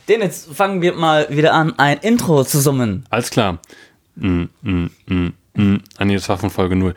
Den jetzt fangen wir mal wieder an, ein Intro zu summen. Alles klar. Nee, das war von Folge 0.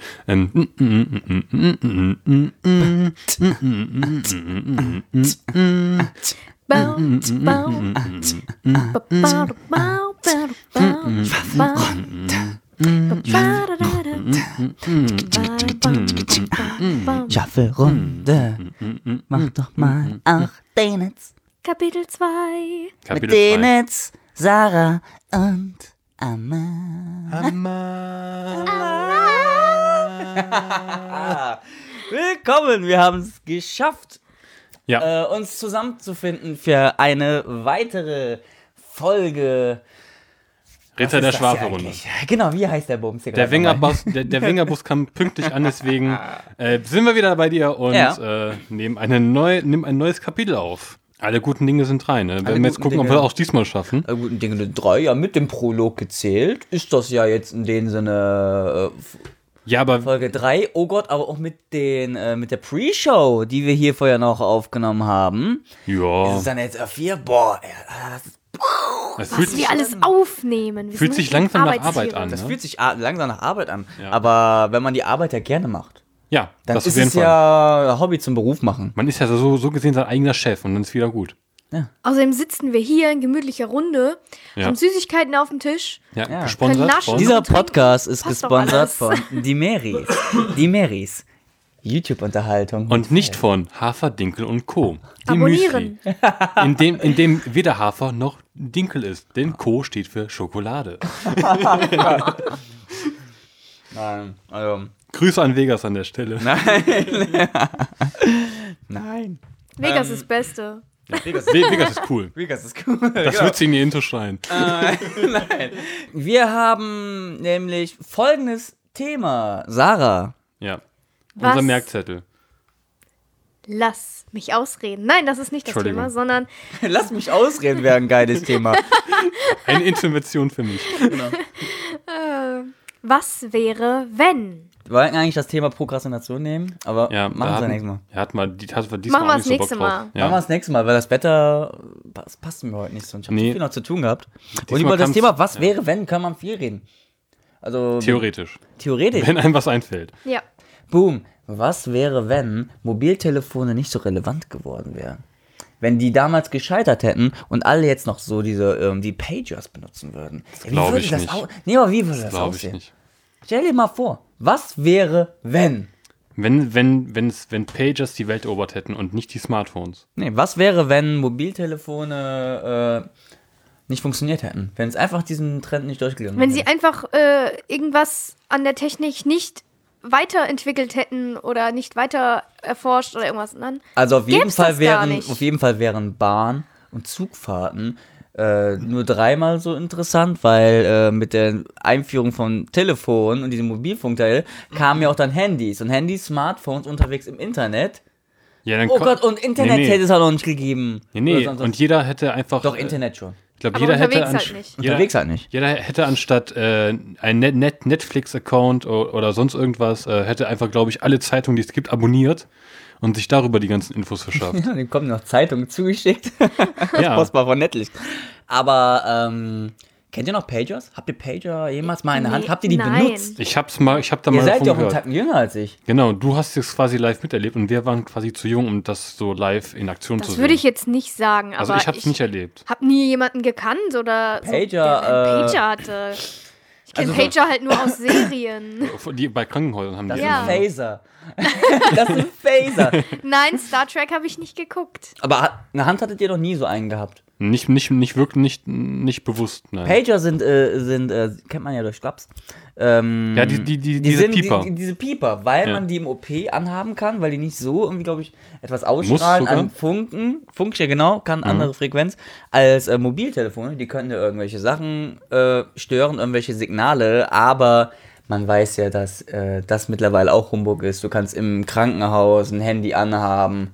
Schaffelrunde, mach doch mal auch den jetzt. Kapitel 2. Mit denen jetzt Sarah und Amma. Willkommen, wir haben es geschafft, uns zusammenzufinden für eine weitere Folge. Ritter der Schwafelrunde. Genau, wie heißt der Bums hier? Der Wingerbus kam pünktlich an, deswegen sind wir wieder bei dir und nehmen ein neues Kapitel auf. Alle guten Dinge sind 3, ne? Werden wir jetzt gucken, ob wir auch diesmal schaffen. Alle guten Dinge sind 3, ja, mit dem Prolog gezählt. Ist das ja jetzt in dem Sinne aber Folge 3. Oh Gott, aber auch mit der Pre-Show, die wir hier vorher noch aufgenommen haben. Ja. Ist es dann jetzt 4? Boah, das ist... Was wir alles aufnehmen. Fühlt sich langsam nach Arbeit an. Das ne? fühlt sich langsam nach Arbeit an. Ja. Aber wenn man die Arbeit ja gerne macht, Ja, dann das ist auf jeden es Fall. ja Hobby zum Beruf machen. Man ist ja so gesehen sein eigener Chef und dann ist wieder gut. Außerdem sitzen wir hier in gemütlicher Runde, Ja. haben Süßigkeiten auf dem Tisch. Ja, Ja. gesponsert Können naschen. von... Dieser trinken. Podcast ist Passt doch gesponsert alles. von Die Meris. Die Meris. YouTube-Unterhaltung. Und nicht von Hafer, Dinkel und Co. Die Abonnieren. Müsli. In dem weder Hafer noch Dinkel ist. Denn Co. steht für Schokolade. Nein, also... Grüße an Vegas an der Stelle. Nein. Vegas ist das Beste. Vegas ist cool. Vegas ist cool. Das wird sie in die Intro schreien. Nein. Wir haben nämlich folgendes Thema. Sarah. Ja. Was? Unser Merkzettel. Lass mich ausreden. Nein, das ist nicht das Entschuldigung. Thema, sondern Lass mich ausreden, wäre ein geiles Thema. Eine Intervention für mich. was wäre, wenn? Wir wollten eigentlich das Thema Prokrastination nehmen, aber Ja, machen wir das nächste Mal. Ja, diesmal Machen wir auch das nicht so Bock nächste drauf. Mal. Machen wir Ja. das nächste Mal, weil das Wetter passt mir heute nicht so. Und ich habe Nee. so viel noch zu tun gehabt. Und Diesmal über das kam's- Thema, was ja. wäre, wenn, kann man viel reden. Also Theoretisch. theoretisch. Wenn einem was einfällt. Ja. Boom. Was wäre, wenn Mobiltelefone nicht so relevant geworden wären? Wenn die damals gescheitert hätten und alle jetzt noch so die Pagers benutzen würden. Wie glaub würde ich das nicht. Nee, aber wie würde das Glaube ich aussehen? nicht. Stell dir mal vor, was wäre, wenn? Wenn Pagers die Welt erobert hätten und nicht die Smartphones. Nee, was wäre, wenn Mobiltelefone nicht funktioniert hätten? Wenn es einfach diesen Trend nicht durchgegangen Wenn wäre? sie einfach irgendwas an der Technik nicht weiterentwickelt hätten oder nicht weiter erforscht oder irgendwas. Dann Also auf jeden gäb's Fall das gar nicht. wären Bahn- und Zugfahrten nur 3-mal so interessant, weil mit der Einführung von Telefon und diesem Mobilfunkteil kamen ja auch dann Handys und Smartphones unterwegs im Internet. Ja, dann Oh Gott, und Internet Nee. hätte es auch noch nicht gegeben. Nee, Oder sonst was. und jeder hätte einfach... Doch, Internet schon. Ich glaube, Aber jeder hätte... unterwegs halt nicht. Unterwegs halt nicht. Jeder hätte anstatt ein Netflix-Account oder sonst irgendwas, hätte einfach, glaube ich, alle Zeitungen, die es gibt, abonniert und sich darüber die ganzen Infos verschafft. Ja, dem kommen noch Zeitungen zugeschickt. Ja, Postbar von Netflix. Aber, kennt ihr noch Pagers? Habt ihr Pager jemals mal in der Hand? Nee, Habt ihr die nein. benutzt? ich habe da mal Ihr seid davon ja auch einen gehört. Tacken jünger als ich. Genau, du hast es quasi live miterlebt und wir waren quasi zu jung, um das so live in Aktion zu Das sehen. würde ich jetzt nicht sagen, Also aber ich habe es nicht erlebt. habe nie jemanden gekannt oder so, Pager, der einen Pager hatte. Ich kenne also so- Pager halt nur aus Serien. Die bei Krankenhäusern haben Das die ist Ja. ein Phaser. Das ist ein Phaser. Nein, Star Trek habe ich nicht geguckt. Aber eine Hand hattet ihr noch nie so einen gehabt. nicht wirklich, nicht bewusst, nein. Pager sind kennt man ja durch Schlaps. Ja, diese sind Pieper. Diese Pieper, weil Ja. man die im OP anhaben kann, weil die nicht so irgendwie, glaube ich, etwas ausstrahlen sogar? an Funken. Funk, ja genau, kann andere Frequenz als Mobiltelefone. Die können ja irgendwelche Sachen stören, irgendwelche Signale, aber man weiß ja, dass das mittlerweile auch Humbug ist. Du kannst im Krankenhaus ein Handy anhaben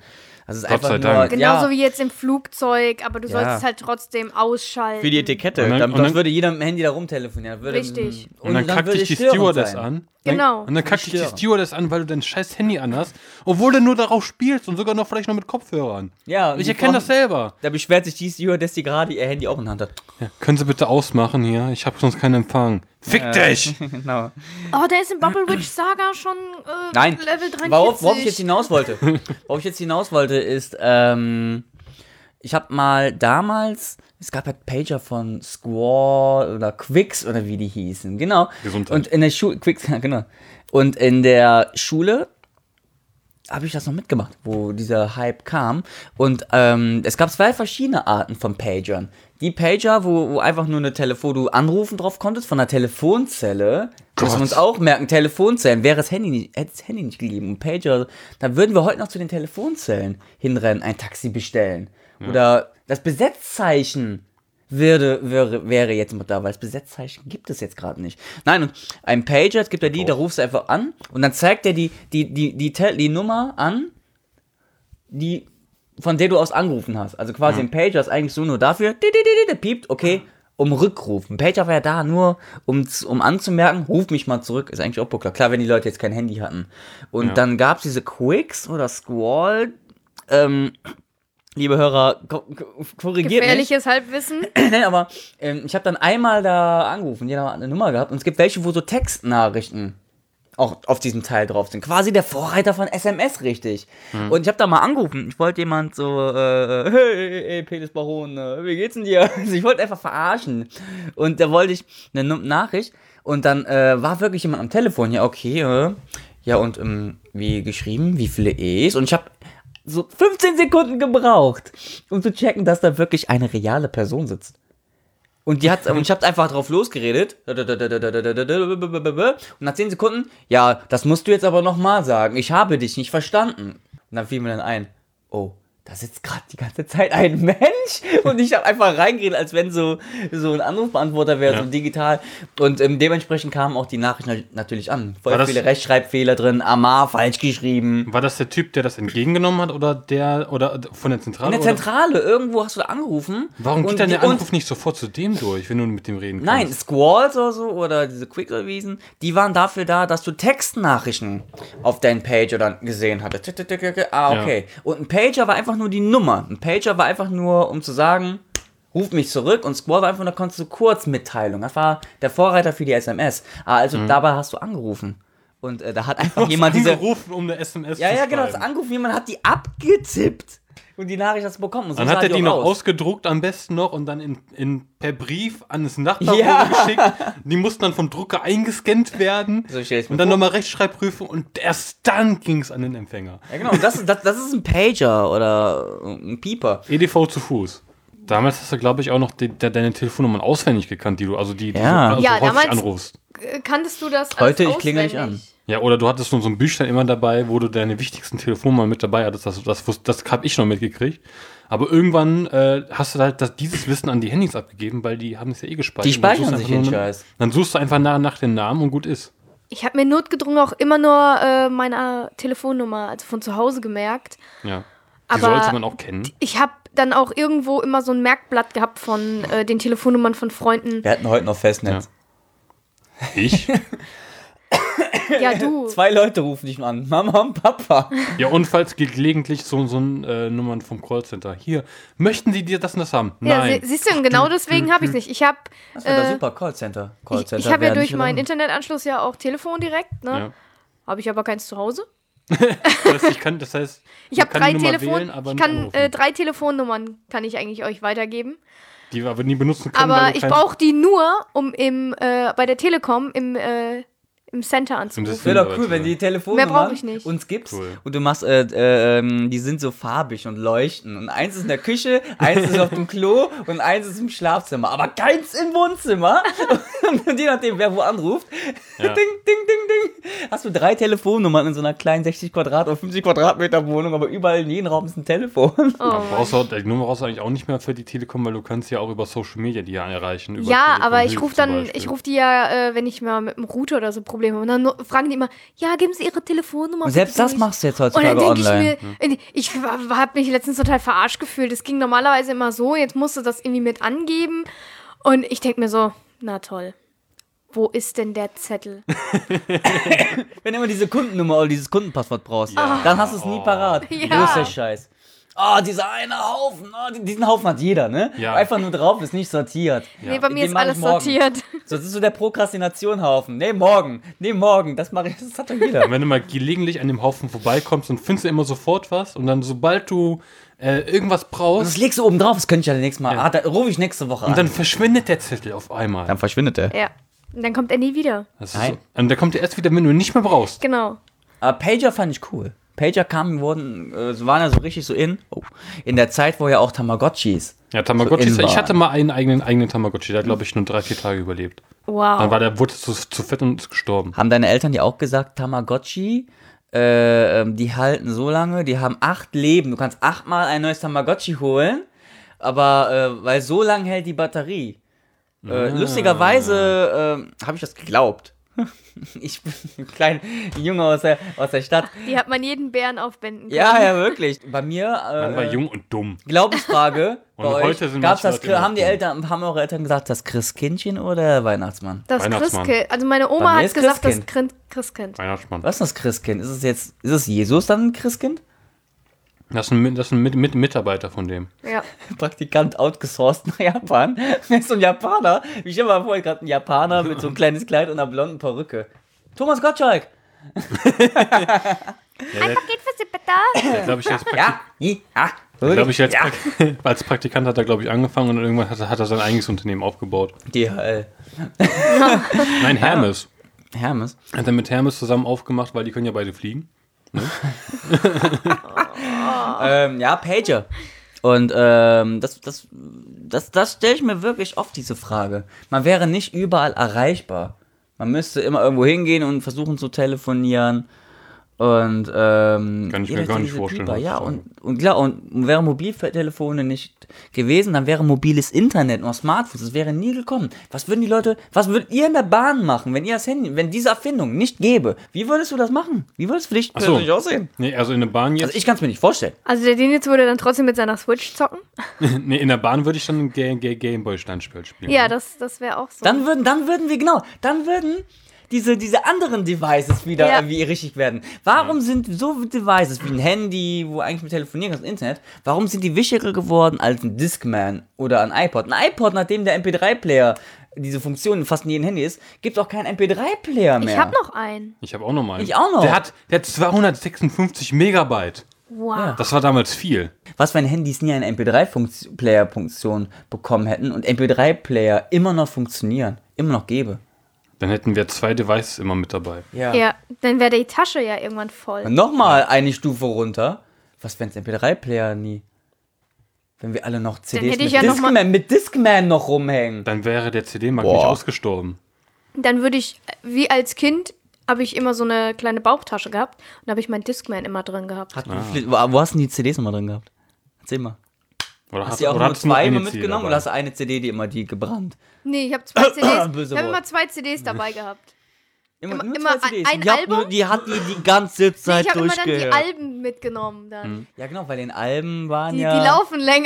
Also es ist Gott sei einfach nur, Dank. Genauso wie jetzt im Flugzeug, aber du Ja. sollst es halt trotzdem ausschalten. für die Etikette. Und dann- Dann, und dann- sonst würde jeder mit dem Handy da rumtelefonieren. Würde, Richtig. Und dann kackt würde dich die es störend Stewardess sein. an. Genau. Und dann kackt dich die Störend. Stewardess an, weil du dein scheiß Handy anhast, obwohl du nur darauf spielst und sogar noch vielleicht noch mit Kopfhörern. Ja, und Ich die erkenne das Frau- selber. Da beschwert sich die Stewardess, die gerade ihr Handy auch in der Hand hat. Ja, können Sie bitte ausmachen hier? Ich habe sonst keinen Empfang. Fick dich! Genau. Oh, der ist in Bubble Witch Saga schon Nein, Level 43. worauf ich jetzt hinaus wollte, ist, ich habe mal damals, es gab halt Pager von Squall oder Quicks oder wie die hießen, genau. Gesundheit. Und in der Schule, Quicks, ja, genau. Und in der Schule habe ich das noch mitgemacht, wo dieser Hype kam. Und es gab 2 verschiedene Arten von Pagern. Die Pager, wo einfach nur wo du anrufen drauf konntest, von einer Telefonzelle. Das müssen wir uns auch merken, Telefonzellen. Wäre das hätte das Handy nicht gegeben. Und Pager, dann würden wir heute noch zu den Telefonzellen hinrennen, ein Taxi bestellen. Oder das Besetzzeichen wäre jetzt mit da, weil das Besetzzeichen gibt es jetzt gerade nicht. Nein, und ein Pager, es gibt ja da rufst du einfach an und dann zeigt er die Nummer an, von der du aus angerufen hast. Also quasi ein Pager ist eigentlich so nur dafür, der piept, okay, um Rückruf. Ein Pager war ja da nur, um anzumerken, ruf mich mal zurück, ist eigentlich auch klar. Klar, wenn die Leute jetzt kein Handy hatten. Und dann gab es diese Quicks oder Squall, liebe Hörer, korrigiert mich. Gefährliches Halbwissen. Nein, aber ich habe dann einmal da angerufen, jeder hat eine Nummer gehabt und es gibt welche, wo so Textnachrichten auch auf diesem Teil drauf sind. Quasi der Vorreiter von SMS, richtig. Und ich habe da mal angerufen. Ich wollte jemand so, hey, Penis Baron, wie geht's denn dir? Also ich wollte einfach verarschen. Und da wollte ich eine Nachricht und dann war wirklich jemand am Telefon. Ja, okay, ja und wie geschrieben, wie viele E's? Und ich habe so 15 Sekunden gebraucht, um zu checken, dass da wirklich eine reale Person sitzt. Und ich hab einfach drauf losgeredet. Und nach 10 Sekunden, ja, das musst du jetzt aber nochmal sagen. Ich habe dich nicht verstanden. Und dann fiel mir dann ein, oh, da sitzt gerade die ganze Zeit ein Mensch. Und ich habe einfach reingeredet, als wenn so ein Anrufbeantworter wäre, so digital. Und dementsprechend kamen auch die Nachrichten natürlich an. Voll viele Rechtschreibfehler drin, Amar falsch geschrieben. War das der Typ, der das entgegengenommen hat oder von der Zentrale? In der Zentrale, irgendwo hast du da angerufen. Warum geht dann der Anruf nicht sofort zu dem durch, wenn du mit dem reden kannst? Nein, Squalls oder so, oder diese Quick-Wiesen, die waren dafür da, dass du Textnachrichten auf deinen Pager dann gesehen hattest. Okay. Und ein Pager war einfach nur die Nummer. Ein Pager war einfach nur, um zu sagen, ruf mich zurück. Und Squall war einfach nur, konntest du Kurzmitteilung. Das war der Vorreiter für die SMS. Also dabei hast du angerufen. Und da hat einfach jemand angerufen, um eine SMS zu schreiben. Ja, genau, das angerufen, jemand hat die abgetippt. Und die Nachricht hast du bekommen. Und so dann sah hat er die noch auch aus. ausgedruckt am besten noch und dann per Brief an das Nachbarbüro geschickt. Die mussten dann vom Drucker eingescannt werden. So stell ich's mir und dann vor. nochmal Rechtschreibprüfung und erst dann ging es an den Empfänger. Ja, genau. Und das ist ein Pager oder ein Pieper. EDV zu Fuß. Damals hast du, glaube ich, auch noch deine Telefonnummern auswendig gekannt, die du Ja, häufig damals anrufst. Kanntest du das Heute, alles ich klingel nicht auswendig? Ja, oder du hattest nur so ein Büchlein immer dabei, wo du deine wichtigsten Telefonnummern mit dabei hattest. Das habe ich noch mitgekriegt. Aber irgendwann hast du halt dieses Wissen an die Handys abgegeben, weil die haben es ja eh gespeichert. Die speichern sich den Scheiß. Dann suchst du einfach nach den Namen und gut ist. Ich habe mir notgedrungen auch immer nur meine Telefonnummer, also von zu Hause gemerkt. Ja. Die Aber sollte man auch kennen. Ich habe dann auch irgendwo immer so ein Merkblatt gehabt von den Telefonnummern von Freunden. Wir hatten heute noch Festnetz. Ich? Ja, du. 2 Leute rufen dich an. Mama und Papa. Ja, und falls gelegentlich so Nummern vom Callcenter. Hier, möchten Sie dir das und das haben? Ja, Nein. siehst du, und genau deswegen habe ich es nicht. Ich habe Das wäre super, Callcenter. ich hab ja wäre durch nicht meinen relevant. Internetanschluss ja auch Telefon direkt, ne? Ja. Habe ich aber keins zu Hause. Das heißt, Ich habe man kann 3 die Nummer Telefon, wählen, aber ich nicht kann anrufen. 3 Telefonnummern kann ich eigentlich euch weitergeben. Die wir aber nie benutzen können. Aber weil du ich kein- brauche die nur, um bei der Telekom im Center anzurufen. System. Wäre doch cool, wenn die Mehr Telefonnummer brauch ich nicht. uns gibst Cool. und du machst, die sind so farbig und leuchten. Und eins ist in der Küche, eins ist auf dem Klo und eins ist im Schlafzimmer. Aber keins im Wohnzimmer. Und je nachdem, wer wo anruft, Ja. ding, ding, ding, ding, hast du 3 Telefonnummern in so einer kleinen 60 Quadrat- oder 50 Quadratmeter Wohnung, aber überall in jedem Raum ist ein Telefon. Die Nummer brauchst du eigentlich auch nicht mehr für die Telekom, weil du kannst ja auch über Social Media die erreichen. Über Ja, Telekom aber Hilfe zum Beispiel. ich rufe die ja, wenn ich mal mit dem Router oder so Probleme Probleme. Und dann fragen die immer, ja, geben Sie Ihre Telefonnummer. Und selbst das machst du jetzt heutzutage online. Ich habe mich letztens total verarscht gefühlt. Es ging normalerweise immer so, jetzt musst du das irgendwie mit angeben. Und ich denke mir so, na toll. Wo ist denn der Zettel? Wenn du immer diese Kundennummer oder dieses Kundenpasswort brauchst, dann hast du es nie parat. Ja. Wo ist der Scheiß? Dieser eine Haufen. Diesen Haufen hat jeder, ne? Ja. Einfach nur drauf, ist nicht sortiert. Nee, bei mir Den ist mach ich alles morgen. sortiert. So, das ist so der Prokrastinationhaufen. Nee, morgen. Das mache ich. Das hat doch jeder. Und wenn du mal gelegentlich an dem Haufen vorbeikommst und findest du immer sofort was und dann sobald du irgendwas Und brauchst das legst du oben drauf, das könnte ich ja nächstes Mal. Ja. Da rufe ich nächste Woche und an. dann verschwindet der Zettel auf einmal. Dann verschwindet der. Ja. Und dann kommt er nie wieder. Das ist Nein. so, und der kommt ja erst wieder, wenn du ihn nicht mehr brauchst. Genau. Aber Pager fand ich cool. Pager waren ja so richtig so in der Zeit, wo ja auch Tamagotchis. Ja, Tamagotchi. So in Ich war. hatte mal einen eigenen Tamagotchi, der hat, glaube ich, nur 3-4 Tage überlebt. Wow. Dann wurde zu fett und ist gestorben. Haben deine Eltern dir auch gesagt, Tamagotchi, die halten so lange, die haben 8 Leben. Du kannst 8-mal ein neues Tamagotchi holen, aber weil so lange hält die Batterie. Lustigerweise habe ich das geglaubt. Ich bin ein kleiner Junge aus der Stadt. Die hat man jeden Bären aufbinden können. Ja, wirklich. Bei mir, Man war jung und dumm. Glaubensfrage, Und bei heute euch, sind gab's manche das, Leute haben eure Eltern gesagt, das Christkindchen oder Weihnachtsmann? Das Weihnachtsmann. Christkind. Also meine Bei Oma mir hat ist gesagt, das Christkind. Christkind. Weihnachtsmann. Was ist das Christkind? Ist es Jesus dann ein Christkind? Das ist ein Mitarbeiter von dem. Ja. Praktikant outgesourced nach Japan. So ein Japaner. Ich stell mir mal vor, gerade ein Japaner mit so einem kleines Kleid und einer blonden Perücke. Thomas Gottschalk! Ein Paket für Sie bitte. Glaube ich, als Praktikant hat er, glaube ich, angefangen und irgendwann hat er sein eigenes Unternehmen aufgebaut. DHL. Nein, Hermes. Hermes. Hat er mit Hermes zusammen aufgemacht, weil die können ja beide fliegen. Pager. Und das stelle ich mir wirklich oft diese Frage. Man wäre nicht überall erreichbar. Man müsste immer irgendwo hingehen und versuchen zu telefonieren. Und Kann ich mir gar nicht vorstellen. Ja, und klar, und wäre Mobiltelefone nicht gewesen, dann wäre mobiles Internet und Smartphones, das wäre nie gekommen. Was würdet ihr in der Bahn machen, wenn diese Erfindung nicht gäbe? Wie würdest du das machen? Wie würde es für dich persönlich aussehen? Nee, also in der Bahn jetzt. Also ich kann es mir nicht vorstellen. Also der Denitz würde dann trotzdem mit seiner Switch zocken? Nee, in der Bahn würde ich dann ein Gameboy-Steinspiel spielen. Ja, das wäre auch so. Dann würden diese anderen Devices wieder irgendwie richtig werden. Warum sind so Devices wie ein Handy, wo eigentlich mit telefonieren kannst, Internet, warum sind die wichtiger geworden als ein Discman oder ein iPod? Ein iPod, nachdem der MP3-Player diese Funktion in fast jedem Handy ist, gibt es auch keinen MP3-Player mehr. Ich habe noch einen. Ich habe auch noch mal einen. Ich auch noch. Der hat 256 Megabyte. Wow. Das war damals viel. Was, wenn Handys nie eine MP3-Player-Funktion bekommen hätten und MP3-Player immer noch funktionieren, immer noch gäbe? Dann hätten wir 2 Devices immer mit dabei. Ja, dann wäre die Tasche ja irgendwann voll. Und nochmal eine Stufe runter. Was, wenn es MP3-Player nie? Wenn wir alle noch CDs hätte ich ja noch mit Discman noch rumhängen. Dann wäre der CD-Markt nicht ausgestorben. Dann würde ich, wie als Kind, habe ich immer so eine kleine Bauchtasche gehabt und da habe ich meinen Discman immer drin gehabt. Wo hast du die CDs immer drin gehabt? Erzähl mal. Oder Hast du auch nur 2 immer mitgenommen oder hast du eine CD, die gebrannt? Nee, ich habe 2 CDs. Böse Ich habe Wort. immer 2 CDs dabei gehabt. Nur immer 2 CDs. ein Die Album? Die hat die ganze Zeit Ich habe immer dann die durchgehört. Alben mitgenommen dann. Ja genau, weil in Alben waren Die ja... laufen länger.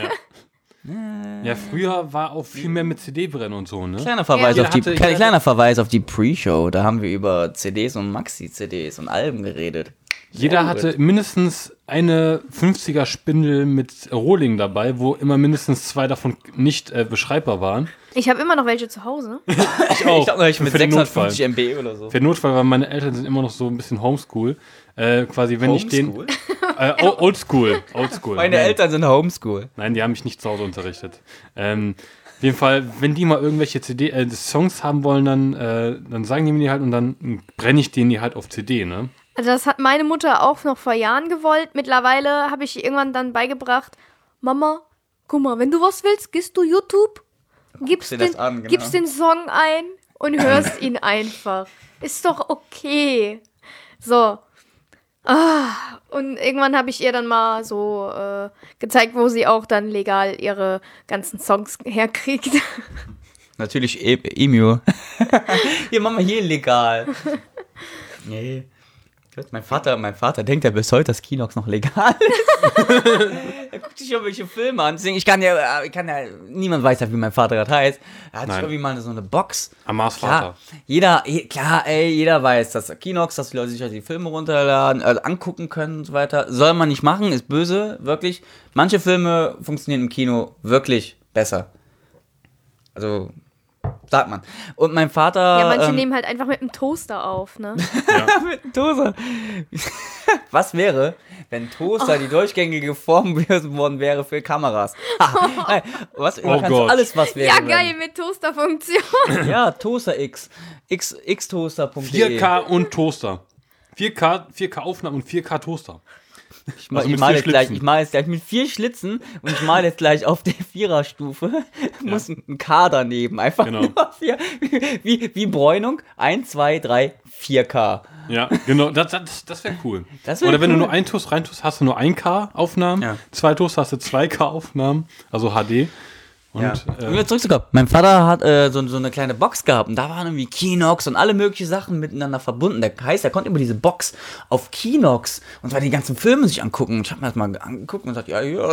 Ja, früher war auch viel mehr mit CD-Brennen und so, ne? Kleiner Verweis, Ja. kleiner Verweis auf die Pre-Show. Da haben wir über CDs und Maxi-CDs und Alben geredet. Jeder hatte mindestens eine 50er-Spindel mit Rohling dabei, wo immer mindestens 2 davon nicht beschreibbar waren. Ich habe immer noch welche zu Hause. Ich auch. Ich glaube, ich mit Für den 650 MB oder so. Für den Notfall, weil meine Eltern sind immer noch so ein bisschen Homeschool. Quasi, wenn ich den... Oldschool. Meine Eltern sind Homeschool. Nein, die haben mich nicht zu Hause unterrichtet. Auf jeden Fall, wenn die mal irgendwelche Songs haben wollen, dann sagen die mir die halt und dann brenne ich denen die halt auf CD, ne? Also das hat meine Mutter auch noch vor Jahren gewollt. Mittlerweile habe ich ihr irgendwann dann beigebracht, Mama, guck mal, wenn du was willst, gehst du YouTube, gibst dir das an, genau. gibst den Song ein und hörst ihn einfach. Ist doch okay. So. Und irgendwann habe ich ihr dann mal so gezeigt, wo sie auch dann legal ihre ganzen Songs herkriegt. Natürlich Emu. Hier, machen wir hier legal. Nee. Gott, mein Vater denkt ja bis heute, dass Kinox noch legal ist. Er guckt sich irgendwelche Filme an. Deswegen, niemand weiß ja, wie mein Vater gerade heißt. Er hat sich irgendwie mal so eine Box. Amars Vater. Jeder weiß, dass Kinox, dass die Leute sich die Filme runterladen, angucken können und so weiter. Soll man nicht machen, ist böse, wirklich. Manche Filme funktionieren im Kino wirklich besser. Also, sagt man. Und mein Vater... Ja, manche nehmen halt einfach mit einem Toaster auf, ne? Ja. mit einem Toaster. Was wäre, wenn Toaster die durchgängige Form geworden wäre für Kameras? Kannst du alles, was wäre. Ja, geil, mit Toasterfunktion. Ja, Toaster X. xtoaster.de 4K und Toaster. 4K Aufnahmen und 4K Toaster. Ich male jetzt gleich mit 4 Schlitzen und ich male jetzt gleich auf der 4er-Stufe. Muss ein K daneben. Einfach nur 4. Wie Bräunung. 1, 2, 3, 4K. Ja, genau. Das wäre cool. Oder wenn du nur ein Toast reintust, hast du nur 1K-Aufnahmen. Ja. 2 Toast hast du 2K-Aufnahmen. Also HD. Und wieder zurückzukommen. Mein Vater hat so eine kleine Box gehabt und da waren irgendwie Kinox und alle möglichen Sachen miteinander verbunden. Er konnte über diese Box auf Kinox und zwar die ganzen Filme sich angucken. Ich habe mir das mal angeguckt und gesagt,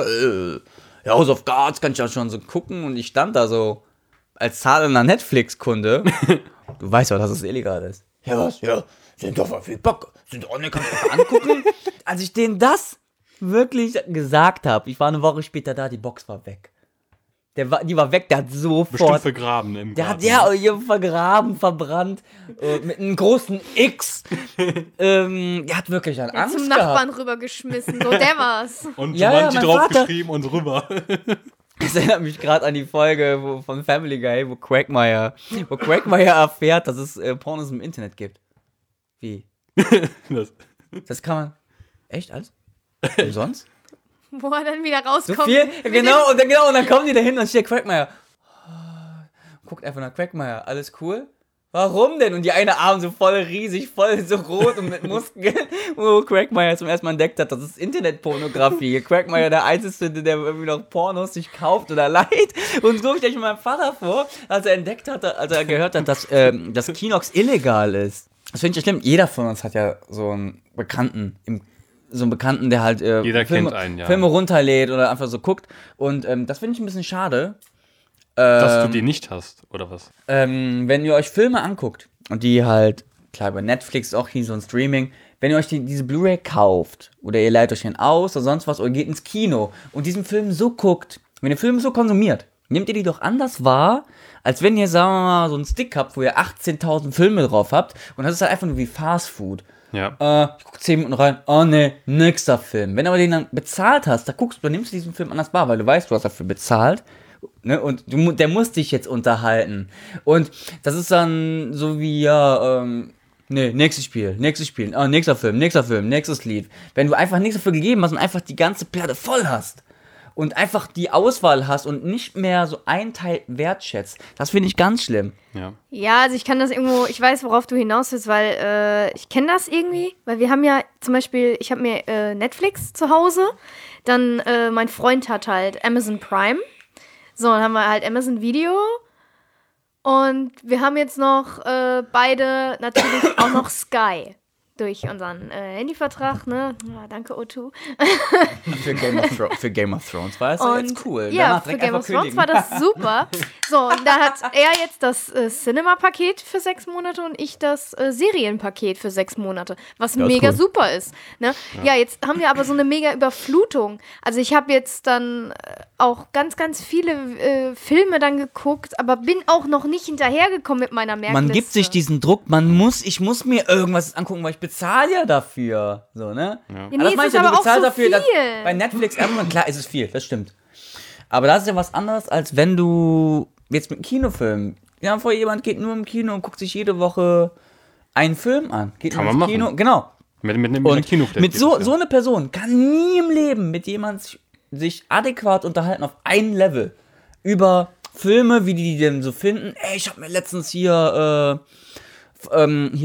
House of Cards kann ich ja schon so gucken und ich stand da so als zahlender Netflix-Kunde. Du weißt ja, dass es illegal ist. Ja, was? Ja, sind doch viel Bock. Sind doch nicht, kannst du mal angucken. Als ich denen das wirklich gesagt habe, ich war eine Woche später da, die Box war weg. Die war weg, der hat sofort... Bestimmt vergraben im Der Garten. hat vergraben, verbrannt, mit einem großen X. Der hat wirklich Angst gehabt. Zum Nachbarn rübergeschmissen, so der war's. Und Jumanji draufgeschrieben und rüber. Das erinnert mich gerade an die Folge von Family Guy, wo Quagmire erfährt, dass es Pornos im Internet gibt. Wie? Das kann man... Echt alles? Umsonst? Wo er dann wieder rauskommt. So viel? Genau, und dann kommen die da hin und steht Quagmire. Guckt einfach nach Quagmire. Alles cool? Warum denn? Und die eine Arm so voll riesig, voll so rot und mit Muskeln, wo Quagmire zum ersten Mal entdeckt hat, das ist Internetpornografie. Quagmire der Einzige, der irgendwie noch Pornos sich kauft oder leiht. Und so stelle ich mir meinen Vater vor, als er gehört hat, dass Kinox illegal ist. Das finde ich ja schlimm. Jeder von uns hat ja so einen Bekannten, der halt Filme runterlädt oder einfach so guckt. Und das finde ich ein bisschen schade. Dass du die nicht hast, oder was? Wenn ihr euch Filme anguckt und die halt, klar, bei Netflix ist auch hier so ein Streaming, wenn ihr euch diese Blu-ray kauft oder ihr leiht euch den aus oder sonst was oder geht ins Kino und diesen Film so guckt, wenn ihr Filme so konsumiert, nehmt ihr die doch anders wahr, als wenn ihr, sagen wir mal, so einen Stick habt, wo ihr 18.000 Filme drauf habt und das ist halt einfach nur wie Fast Food. Ja. Ich gucke 10 Minuten rein, oh ne, nächster Film. Wenn du aber den dann bezahlt hast, dann nimmst du diesen Film anders wahr, weil du weißt, du hast dafür bezahlt. Ne, und der muss dich jetzt unterhalten. Und das ist dann so wie, nächstes Spiel, nächster Film, nächstes Lied. Wenn du einfach nichts dafür gegeben hast und einfach die ganze Platte voll hast und einfach die Auswahl hast und nicht mehr so einen Teil wertschätzt, das finde ich ganz schlimm. Ja, also ich kann das irgendwo, ich weiß, worauf du hinaus willst, weil ich kenne das irgendwie, weil wir haben ja zum Beispiel, ich habe mir Netflix zu Hause, dann mein Freund hat halt Amazon Prime. So, dann haben wir halt Amazon Video und wir haben jetzt noch beide natürlich auch noch Sky durch unseren Handyvertrag, ne? Ja, danke O2. Für Game of Thrones war es jetzt cool. Ja, für Game of Thrones war das super. So, und da hat er jetzt das Cinema-Paket für 6 Monate und ich das Serienpaket für 6 Monate, was mega super ist. Ne? Ja, jetzt haben wir aber so eine mega Überflutung. Also ich habe jetzt dann auch ganz, ganz viele Filme dann geguckt, aber bin auch noch nicht hinterhergekommen mit meiner Merkliste. Man gibt sich diesen Druck, ich muss mir irgendwas angucken, weil ich bezahle ja dafür. So, ne? Ja, nee, das ist aber auch so viel. Bei Netflix, klar, ist es viel, das stimmt. Aber das ist ja was anderes, als wenn du jetzt mit einem Kinofilm, jemand geht nur im Kino und guckt sich jede Woche einen Film an. Geht kann man machen. Kino, genau. Mit einer Kinofilm. Mit so eine Person kann nie im Leben mit jemand sich adäquat unterhalten auf einem Level über Filme, wie die denn so finden. Ey, ich habe mir letztens hier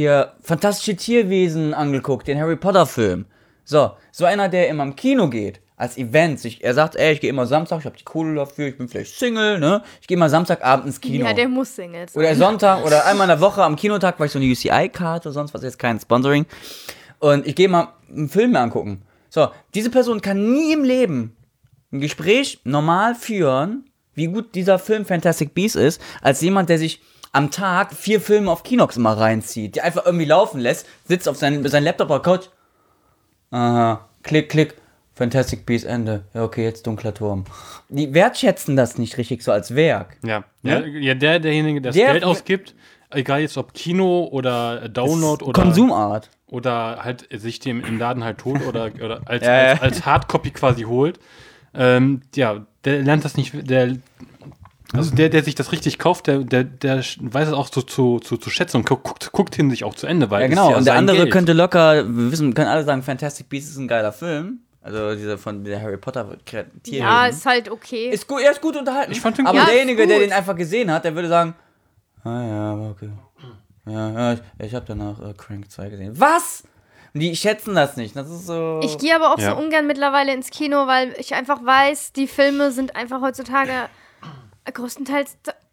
Fantastische Tierwesen angeguckt, den Harry Potter Film. So einer, der immer im Kino geht, als Events. Er sagt, ich gehe immer Samstag, ich habe die Kohle dafür, ich bin vielleicht Single, ne? Ich gehe mal Samstagabend ins Kino. Ja, der muss Single sein. Oder Sonntag oder einmal in der Woche am Kinotag, weil ich so eine UCI-Karte, sonst was, jetzt kein Sponsoring. Und ich gehe mal einen Film mir angucken. So, diese Person kann nie im Leben ein Gespräch normal führen, wie gut dieser Film Fantastic Beasts ist, als jemand, der sich am Tag 4 Filme auf Kinox immer reinzieht, die einfach irgendwie laufen lässt, sitzt auf seinem Laptop oder Couch. Aha, klick, Fantastic Beasts, Ende. Ja, okay, jetzt Dunkler Turm. Die wertschätzen das nicht richtig so als Werk. Ja, derjenige, der das Geld ausgibt, egal jetzt ob Kino oder Download oder Konsumart. Oder halt sich dem im Laden halt holt oder als Hardcopy quasi holt, der lernt das nicht, der sich das richtig kauft, der weiß es auch zu schätzen und guckt hin sich auch zu Ende, weil genau, und der andere Geld. könnte locker, können alle sagen, Fantastic Beasts ist ein geiler Film. Also dieser von der Harry Potter Tier. Ja, ist halt okay. Ist gut, er ist gut unterhalten. Ich fand den aber gut. derjenige, der den einfach gesehen hat, der würde sagen, ja, aber okay. Ja, ich habe danach Crank 2 gesehen. Was? Die schätzen das nicht. Das ist so. Ich gehe aber auch so ungern mittlerweile ins Kino, weil ich einfach weiß, die Filme sind einfach heutzutage größtenteils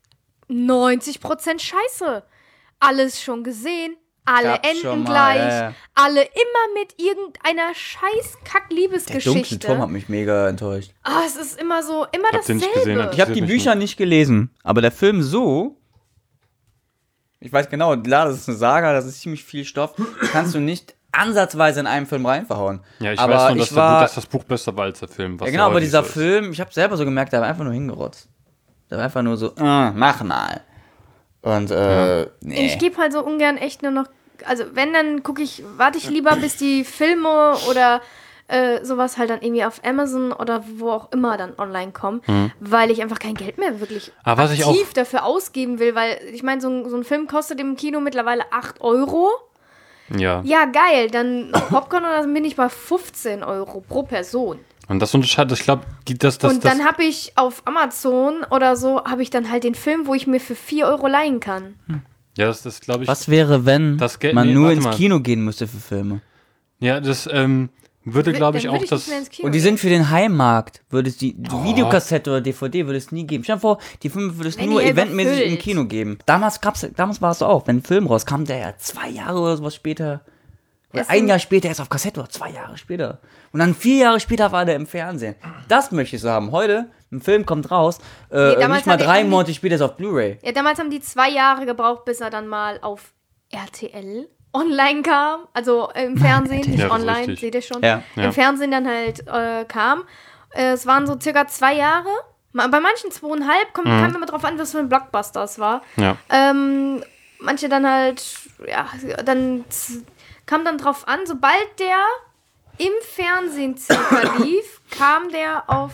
90% Scheiße. Alles schon gesehen, alle enden gleich, alle immer mit irgendeiner scheiß Kack-Liebesgeschichte. Der dunkle Turm hat mich mega enttäuscht. Es ist immer dasselbe. Gesehen, Ich habe die Bücher nicht gelesen, aber der Film so. Ich weiß genau, klar, das ist eine Saga, das ist ziemlich viel Stoff. Kannst du nicht ansatzweise in einem Film reinverhauen. Ja, ich weiß nur, dass das Buch besser war als der Film. Ja, genau, aber dieser Film, ich habe selber so gemerkt, der war einfach nur hingerotzt. Der war einfach nur so, mach mal. Und, nee. Ich gebe halt so ungern echt nur noch, also wenn, dann warte ich lieber, bis die Filme oder sowas halt dann irgendwie auf Amazon oder wo auch immer dann online kommen, weil ich einfach kein Geld mehr wirklich aktiv dafür ausgeben will, weil ich meine, so ein Film kostet im Kino mittlerweile 8 Euro. Ja. Ja, geil, dann Popcorn oder dann bin ich bei 15 Euro pro Person. Und das unterscheidet, ich glaube, Und dann habe ich auf Amazon oder so, habe ich dann halt den Film, wo ich mir für 4 Euro leihen kann. Ja, das glaube ich. Was wäre, wenn man nur ins Kino gehen müsste für Filme? Ja, das würde, glaube ich, auch das. Und die sind für den Heimmarkt. Würde es die Videokassette oder DVD würde es nie geben. Stell dir vor, die Filme würde es nur eventmäßig im Kino geben. Damals war es so auch, wenn ein Film rauskam, der ja 2 Jahre oder sowas später. Oder ein Jahr später erst auf Kassette oder 2 Jahre später. Und dann 4 Jahre später war der im Fernsehen. Das möchte ich so haben. Heute, ein Film kommt raus, nicht mal 3 Monate später ist auf Blu-ray. Ja, damals haben die 2 Jahre gebraucht, bis er dann mal auf RTL online kam. Also im Fernsehen, nicht online, seht ihr schon. Ja. Im Fernsehen dann halt kam. Es waren so circa 2 Jahre. Bei manchen 2,5, kam immer drauf an, was für ein Blockbuster es war. Ja. Manche dann halt, dann kam dann drauf an, sobald der im Fernsehen circa lief, kam der auf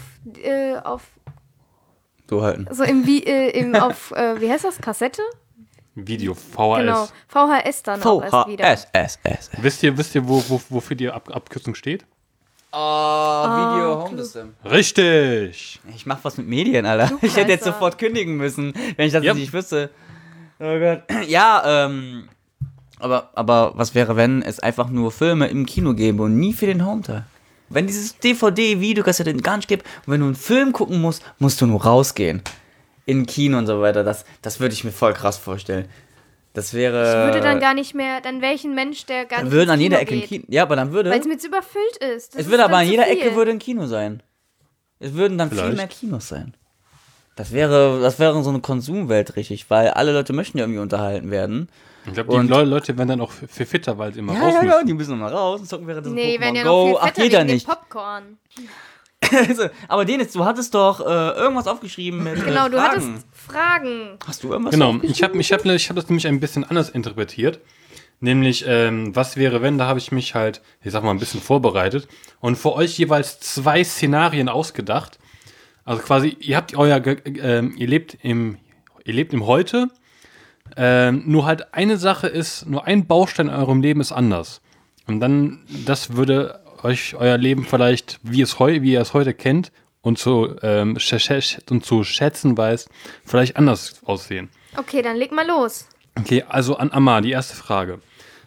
so halten. So auf, wie heißt das, Kassette? Video, VHS. Genau, VHS dann auch erst wieder. VHS. Wisst ihr, wofür die Abkürzung steht? Video Home System. Richtig. Ich mach was mit Medien, Alter. Ich hätte jetzt sofort kündigen müssen, wenn ich das nicht wüsste. Oh Gott. Ja, aber was wäre, wenn es einfach nur Filme im Kino gäbe und nie für den Home-Teil? Wenn dieses DVD-Videokassette gar nicht gibt und wenn du einen Film gucken musst, musst du nur rausgehen. In Kino und so weiter. Das würde ich mir voll krass vorstellen. Das wäre. Ich würde dann gar nicht mehr, dann wäre ich ein Mensch, der gar nicht würden an jeder Ecke ein Kino. Ja, aber dann würde. Weil es mit überfüllt ist. Es würde aber an jeder Ecke würde ein Kino sein. Es würden dann viel mehr Kinos sein. Das wäre so eine Konsumwelt richtig, weil alle Leute möchten ja irgendwie unterhalten werden. Ich glaube, die Leute werden dann auch viel fitter, weil sie immer raus müssen. Ja, die müssen nochmal raus und zocken während des Pokémon werden ja noch viel fetter wegen dem Popcorn. Aber Dennis, du hattest doch irgendwas aufgeschrieben mit Genau, Fragen. Du hattest Fragen. Hast du irgendwas aufgeschrieben? Ich hab das nämlich ein bisschen anders interpretiert. Nämlich, was wäre, wenn, da habe ich mich halt, ich sag mal, ein bisschen vorbereitet und für euch jeweils 2 Szenarien ausgedacht. Also quasi, ihr lebt im Heute, nur halt eine Sache ist, nur ein Baustein in eurem Leben ist anders. Und dann, das würde euch euer Leben vielleicht, wie ihr es heute kennt und zu schätzen weiß, vielleicht anders aussehen. Okay, dann leg mal los. Okay, also an Amar, die erste Frage.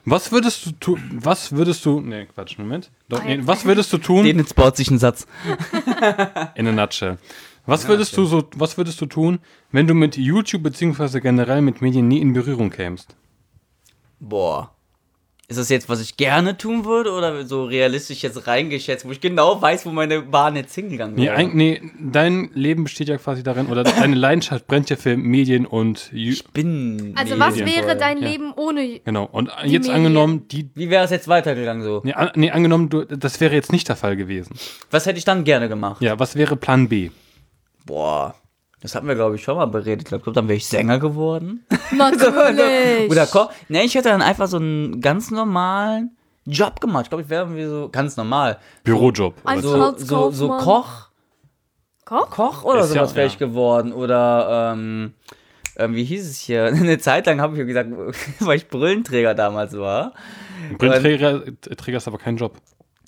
Was würdest du tun? Nee, Quatsch, Moment. Doch, nee, was würdest du tun? Den jetzt baut sich ein Satz. In a nutshell. Was würdest du tun, wenn du mit YouTube bzw. generell mit Medien nie in Berührung kämst? Boah. Ist das jetzt, was ich gerne tun würde oder so realistisch jetzt reingeschätzt, wo ich genau weiß, wo meine Bahn jetzt hingegangen wäre? Nee, dein Leben besteht ja quasi darin, oder deine Leidenschaft brennt ja für Medien und Ich bin Also was Medien wäre voll. dein Leben ohne... genau. Und Die jetzt Medien. angenommen, Wie wäre es jetzt weitergegangen so? angenommen, das wäre jetzt nicht der Fall gewesen. Was hätte ich dann gerne gemacht? Ja, was wäre Plan B? Boah. Das hatten wir, glaube ich, schon mal beredet. Ich glaube, dann wäre ich Sänger geworden. Natürlich. Oder Koch. Ne, ich hätte dann einfach so einen ganz normalen Job gemacht. Ich glaube, ich wäre irgendwie so ganz normal. Bürojob. Ein oder So Kaufmann. Koch. Koch? Koch oder Ist ja- sowas wäre ich ja. geworden. Oder, wie hieß es hier? Eine Zeit lang habe ich ja gesagt, weil ich Brillenträger damals war. Brillenträger ist aber kein Job.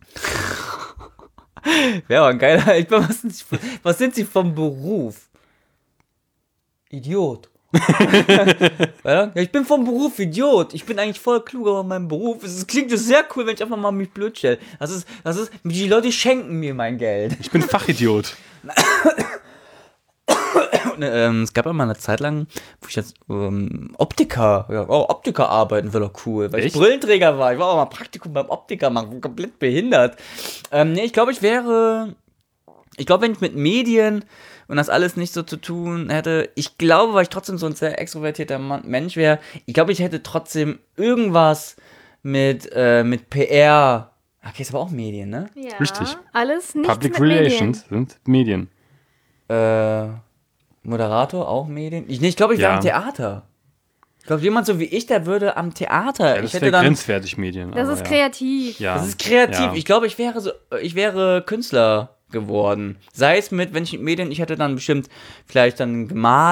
Wäre aber ein geiler. Was sind Sie vom Beruf? Idiot. Ja, ich bin vom Beruf Idiot. Ich bin eigentlich voll klug, aber mein Beruf. Es klingt so sehr cool, wenn ich einfach mal mich blöd stelle. Die Leute schenken mir mein Geld. Ich bin Fachidiot. Es gab ja mal eine Zeit lang, wo ich jetzt Optiker arbeiten wäre doch cool, weil ich Echt? Brillenträger war. Ich war auch mal Praktikum beim Optiker machen, komplett behindert. Ich glaube, wenn ich mit Medien und das alles nicht so zu tun hätte, ich glaube, weil ich trotzdem so ein sehr extrovertierter Mensch wäre, ich glaube, ich hätte trotzdem irgendwas mit PR. Okay, ist aber auch Medien, ne? Ja, Richtig. alles nicht Public mit Relations sind Medien. Moderator, auch Medien? Ich glaube, ich wäre Ja. am Theater. Ich glaube, jemand so wie ich, der würde am Theater. Ja, das ich hätte wäre dann. grenzwertig Medien. Medien. Das aber ist ja. kreativ. Ja. Das ist kreativ. Ja. Ich glaube, ich wäre Künstler geworden. Sei es wenn ich mit Medien, ich hätte dann bestimmt vielleicht dann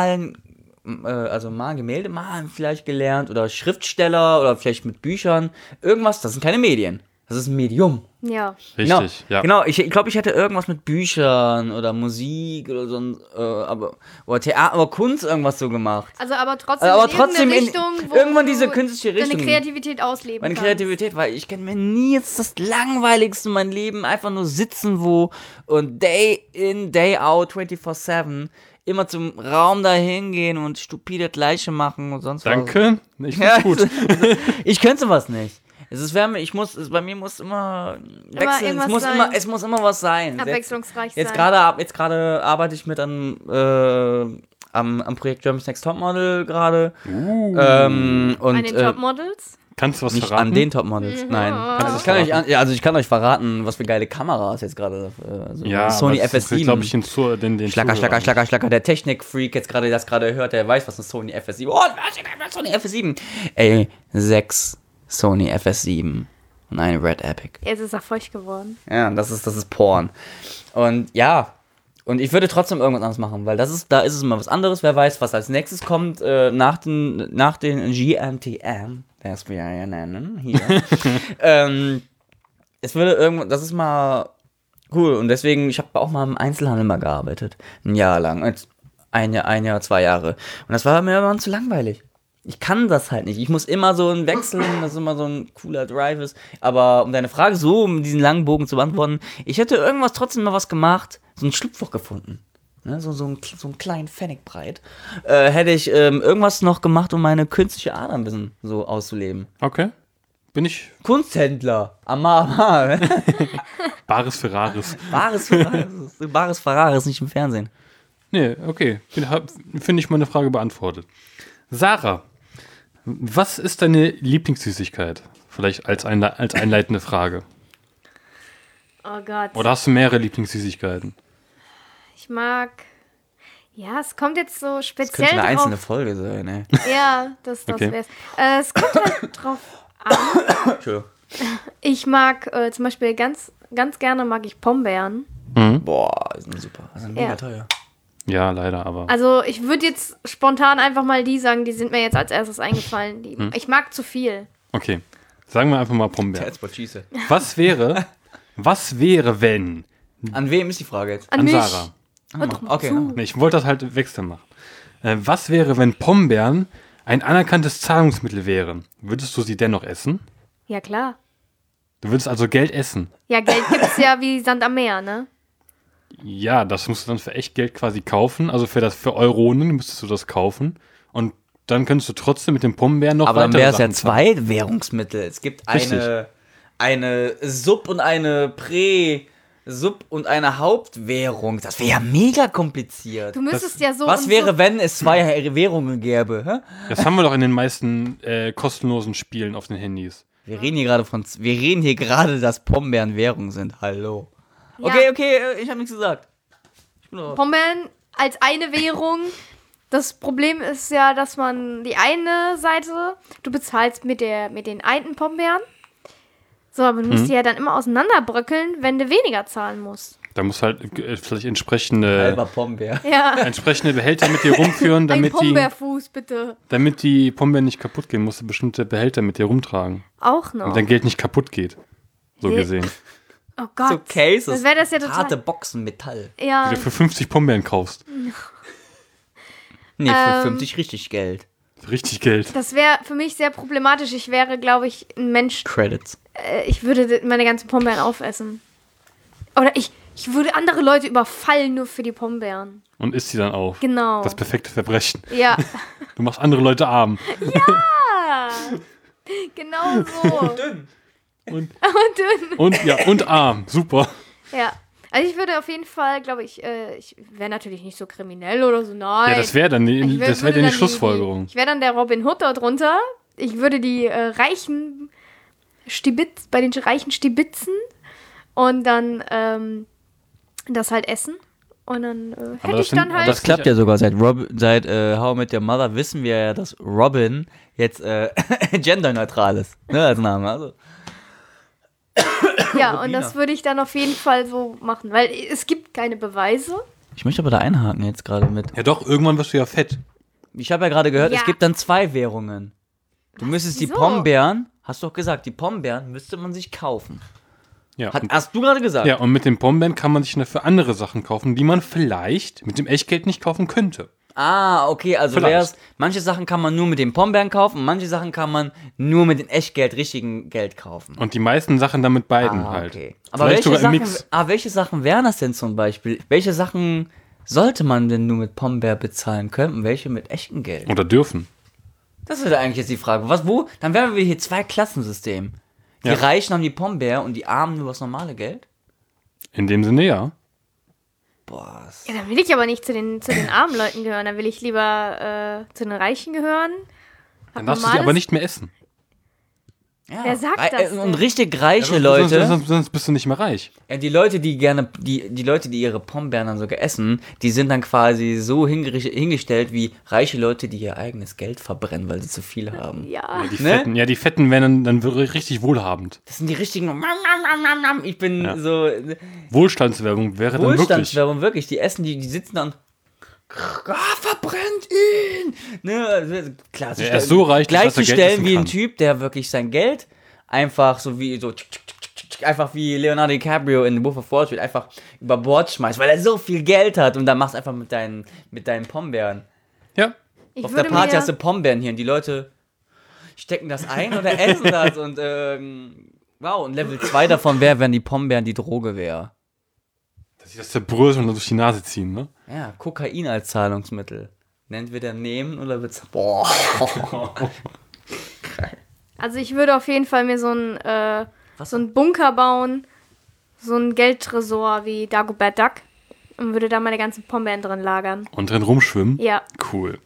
Gemälde malen vielleicht gelernt oder Schriftsteller oder vielleicht mit Büchern. Irgendwas, das sind keine Medien. Das ist ein Medium. Ja. Richtig, ja. Genau, ich glaube, ich hätte irgendwas mit Büchern oder Musik oder so, oder Theater, oder Kunst irgendwas so gemacht. Also aber trotzdem, Aber in trotzdem irgendeine Richtung, wo irgendwann du diese künstliche Richtung. deine Kreativität ausleben Meine kannst. Kreativität, weil ich kann mir nie jetzt das Langweiligste in meinem Leben einfach nur sitzen wo und Day in, Day out, 24/7 immer zum Raum da hingehen und stupide Gleiche machen und sonst Danke. Ich was. find's gut. Ich könnte sowas nicht. Bei mir muss immer wechseln. irgendwas sein. Es muss immer was sein. Abwechslungsreich Jetzt sein. gerade arbeite ich mit am Projekt Germany's Next Topmodel gerade. An den Topmodels? Kannst du was Nicht verraten? an den Topmodels, nein. Ich kann euch verraten, was für geile Kameras jetzt gerade. Ja, Sony aber das ist, FS7. glaube ich, den Schlacker. Der Technik-Freak jetzt gerade das gerade hört, der weiß, was eine Sony FS7. Oh, was Sony FS7? Ey, 6 Sony FS7 und eine Red Epic. Jetzt ist er feucht geworden. Ja, das ist Porn. Und ja, und ich würde trotzdem irgendwas anderes machen, weil da ist es immer was anderes. Wer weiß, was als nächstes kommt nach den GMTM, das wir ja nennen hier. Es würde irgendwas, das ist mal cool. Und deswegen, ich habe auch mal im Einzelhandel mal gearbeitet. Ein Jahr lang. Ein Jahr, 2 Jahre. Und das war mir irgendwann zu langweilig. Ich kann das halt nicht. Ich muss immer so ein Wechseln, das ist immer so ein cooler Drive ist. Aber um deine Frage so, um diesen langen Bogen zu beantworten, ich hätte irgendwas trotzdem mal was gemacht, so ein Schlupfloch gefunden. Ne? So einen kleinen Pfennigbreit. Hätte ich irgendwas noch gemacht, um meine künstliche Ader ein bisschen so auszuleben. Okay. Bin ich Kunsthändler. Amar. Bares Ferraris. Bares Ferraris, nicht im Fernsehen. Nee, okay. Finde ich meine Frage beantwortet. Sarah, was ist deine Lieblingssüßigkeit? Vielleicht als einleitende Frage. Oh Gott. Oder hast du mehrere Lieblingssüßigkeiten? Ich mag... Ja, es kommt jetzt so Das speziell könnte eine drauf... einzelne Folge sein, ey. Ja, das Okay. wär's. Es kommt halt drauf an. Entschuldigung. Ich mag zum Beispiel ganz gerne mag ich Pombeeren. Boah, die sind super. Die sind mega Ja. teuer. Ja, leider, aber. Also ich würde jetzt spontan einfach mal die sagen, die sind mir jetzt als erstes eingefallen. Ich mag zu viel. Okay. Sagen wir einfach mal Pombeeren. That's what she said. Was wäre, wenn? An wem ist die Frage jetzt? An An mich. Sarah. Okay. Nee, ich wollte das halt wechseln machen. Was wäre, wenn Pombeeren ein anerkanntes Zahlungsmittel wären? Würdest du sie dennoch essen? Ja, klar. Du würdest also Geld essen. Ja, Geld gibt's ja wie Sand am Meer, ne? Ja, das musst du dann für echt Geld quasi kaufen. Also für Euronen müsstest du das kaufen. Und dann könntest du trotzdem mit dem Pombeeren noch Aber dann weitere wäre es ja Sachen zahlen. 2 Währungsmittel. Es gibt Richtig. eine Sub- und eine Sub- und eine Hauptwährung. Das wäre ja mega kompliziert. Du müsstest ja so. Was und wäre, so, wenn es 2 Währungen gäbe? Hä? Das haben wir doch in den meisten kostenlosen Spielen auf den Handys. Wir reden hier gerade, dass Pombeeren Währung sind. Hallo. Ja. Okay, ich habe nichts gesagt. Pombeeren als eine Währung. Das Problem ist ja, dass man die eine Seite, du bezahlst mit den einen Pombeeren. So, aber du musst die ja dann immer auseinanderbröckeln, wenn du weniger zahlen musst. Da musst halt vielleicht entsprechende Halber Pombeer. Ja, Behälter mit dir rumführen, ein damit Pombeerfuß bitte. die Pombeeren nicht kaputt gehen, musst du bestimmte Behälter mit dir rumtragen. Auch noch. Damit dein Geld nicht kaputt geht. So Nee. gesehen. Oh Gott. So Cases. Das wäre das ja total. Harte Boxen Metall. Ja, Die du für 50 Pombeeren kaufst. Nee, für 50 richtig Geld. Richtig Geld. das wäre für mich sehr problematisch. Ich wäre, glaube ich, ein Mensch. Credits. Ich würde meine ganzen Pombeeren aufessen. Oder ich würde andere Leute überfallen nur für die Pombeeren. Und isst sie dann auf. Genau. Das perfekte Verbrechen. Ja. Du machst andere Leute arm. Ja. Genau so. Dünn. Und dünn. Und arm. Super. Ja. Also ich würde auf jeden Fall, glaube ich wäre natürlich nicht so kriminell oder so, nein. Ja, das wäre dann Ich die, das wär würde dann die dann Schlussfolgerung. Ich wäre dann der Robin Hood dort drunter. Ich würde die Reichen bei den Reichen stibitzen und dann das halt essen. Und dann hätte das ich dann sind- halt... Das klappt ja sogar seit How I Met Your Mother wissen wir ja, dass Robin jetzt genderneutral ist. Ne, als Name. Also. ja, und das würde ich dann auf jeden Fall so machen, weil es gibt keine Beweise. Ich möchte aber da einhaken jetzt gerade mit. Ja doch, irgendwann wirst du ja fett. Ich habe ja gerade gehört, Ja. es gibt dann 2 Währungen. Du müsstest die Wieso? Pombeeren, hast du doch gesagt, die Pombeeren müsste man sich kaufen. Ja. Hast du gerade gesagt? Ja, und mit den Pombeeren kann man sich dafür andere Sachen kaufen, die man vielleicht mit dem Echtgeld nicht kaufen könnte. Ah, okay, also Vielleicht. manche Sachen kann man nur mit den Pombeeren kaufen und manche Sachen kann man nur mit dem richtigen Geld kaufen. Und die meisten Sachen dann mit beiden halt. Okay. Aber Vielleicht welche sogar im Sachen, Mix. welche Sachen wären das denn zum Beispiel? Welche Sachen sollte man denn nur mit Pombeer bezahlen können und welche mit echtem Geld? Oder dürfen. Das ist ja eigentlich jetzt die Frage. Dann wären wir hier 2 Klassensystem. Die Ja. Reichen haben die Pombeer und die Armen nur das normale Geld? In dem Sinne ja. Boah. Ja, dann will ich aber nicht zu den armen Leuten gehören. Dann will ich lieber zu den Reichen gehören. Dann darfst du sie aber nicht mehr essen. Ja. Wer sagt das denn? Und richtig reiche Ja, Leute, Sonst bist du nicht mehr reich. die Leute, die gerne, die Leute, die ihre Pombeeren dann sogar essen, die sind dann quasi so hingestellt wie reiche Leute, die ihr eigenes Geld verbrennen, weil sie zu viel haben. Ja. Die Fetten wären dann wirklich richtig wohlhabend. Das sind die richtigen. Ich bin Ja. so. Wohlstandswerbung wäre dann wirklich. Wohlstandswerbung, wirklich. Die essen, die sitzen dann. Verbrennt ihn! Ne, klar, Ja, er ist so reich, dass er Geld gleichzustellen essen wie ein kann. Typ, der wirklich sein Geld einfach einfach wie Leonardo DiCaprio in The Wolf of Wall Street einfach über Bord schmeißt, weil er so viel Geld hat und dann machst du einfach mit deinen Pombeeren. Ja. Ich Auf der würde Party mir, hast du Pombeeren hier und die Leute stecken das ein oder essen das und wow, und Level 2 davon wäre, wenn die Pombeeren die Droge wäre. Dass sich das zerbröselt und dann durch die Nase ziehen, ne? Ja, Kokain als Zahlungsmittel. Entweder nehmen oder bezahlen. Boah. Also ich würde auf jeden Fall mir so einen Bunker bauen, so ein Geldtresor wie Dagobert Duck und würde da meine ganzen Pombeeren drin lagern. Und drin rumschwimmen. Ja. Cool.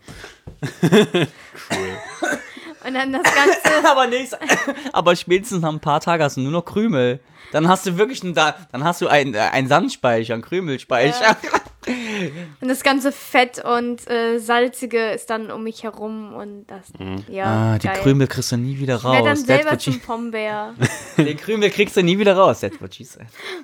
Und dann das Ganze... aber spätestens nach ein paar Tagen hast du nur noch Krümel. Dann hast du wirklich dann hast du einen Sandspeicher, einen Krümelspeicher. Und das ganze Fett und Salzige ist dann um mich herum und das, ja, Die geil. Krümel kriegst du nie wieder Ich wär raus. dann That's selber what zum Pombeer. Den Krümel kriegst du nie wieder raus. That's what she said.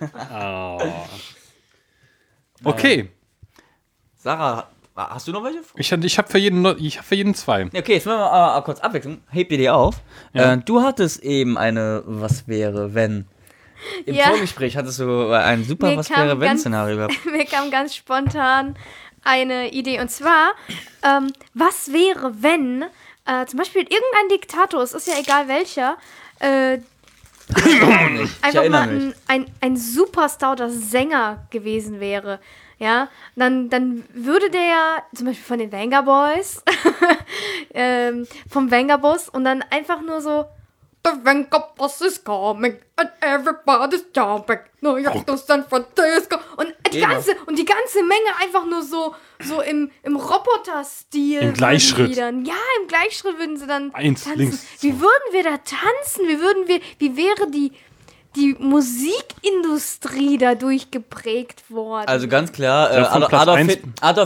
Okay. Sarah, hast du noch welche? Ich hab für jeden 2. Okay, jetzt müssen wir kurz abwechseln. Heb dir die auf. Ja. Du hattest eben eine Was wäre, wenn. Im Ja. Vorgespräch hattest du ein super Mir Was kam wäre, wenn ganz- Szenario gehabt. Mir kam ganz spontan eine Idee und zwar, was wäre, wenn zum Beispiel irgendein Diktator, es ist ja egal welcher, Ich einfach erinnere mal mich. ein superstauter Sänger gewesen wäre, ja, dann würde der ja zum Beispiel von den Venga Boys, vom Venga Boss und dann einfach nur so The Venga Boss is coming and everybody's jumping. New York to San Francisco. Und die ganze Menge einfach nur so im Roboter-Stil. Im Gleichschritt. würden die dann, ja, im Gleichschritt würden sie dann Eins, tanzen. links, Wie würden wir da tanzen? Wie wäre die Musikindustrie dadurch geprägt worden? Also ganz klar, Ja, von Platz eins.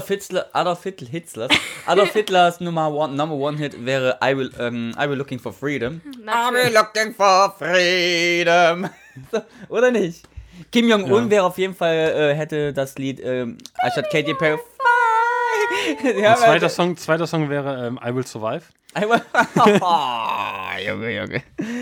Adolf Hitlers Number One Hit wäre I Will Looking for Freedom. Natürlich. Looking for Freedom. So, oder nicht? Kim Jong-un wäre auf jeden Fall, hätte das Lied anstatt Katy Perry. Ja, Zweiter Song wäre I Will Survive. Junge.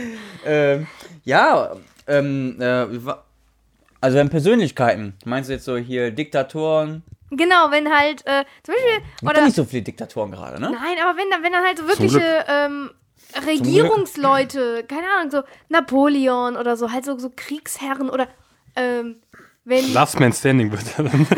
Also wenn Persönlichkeiten, meinst du jetzt so hier Diktatoren? Genau, wenn halt, zum Beispiel, Gibt ja nicht so viele Diktatoren gerade, ne? nein, aber wenn dann halt so wirkliche Regierungsleute, keine Ahnung, so Napoleon oder so, halt so Kriegsherren oder wenn Last Man Standing wird er dann.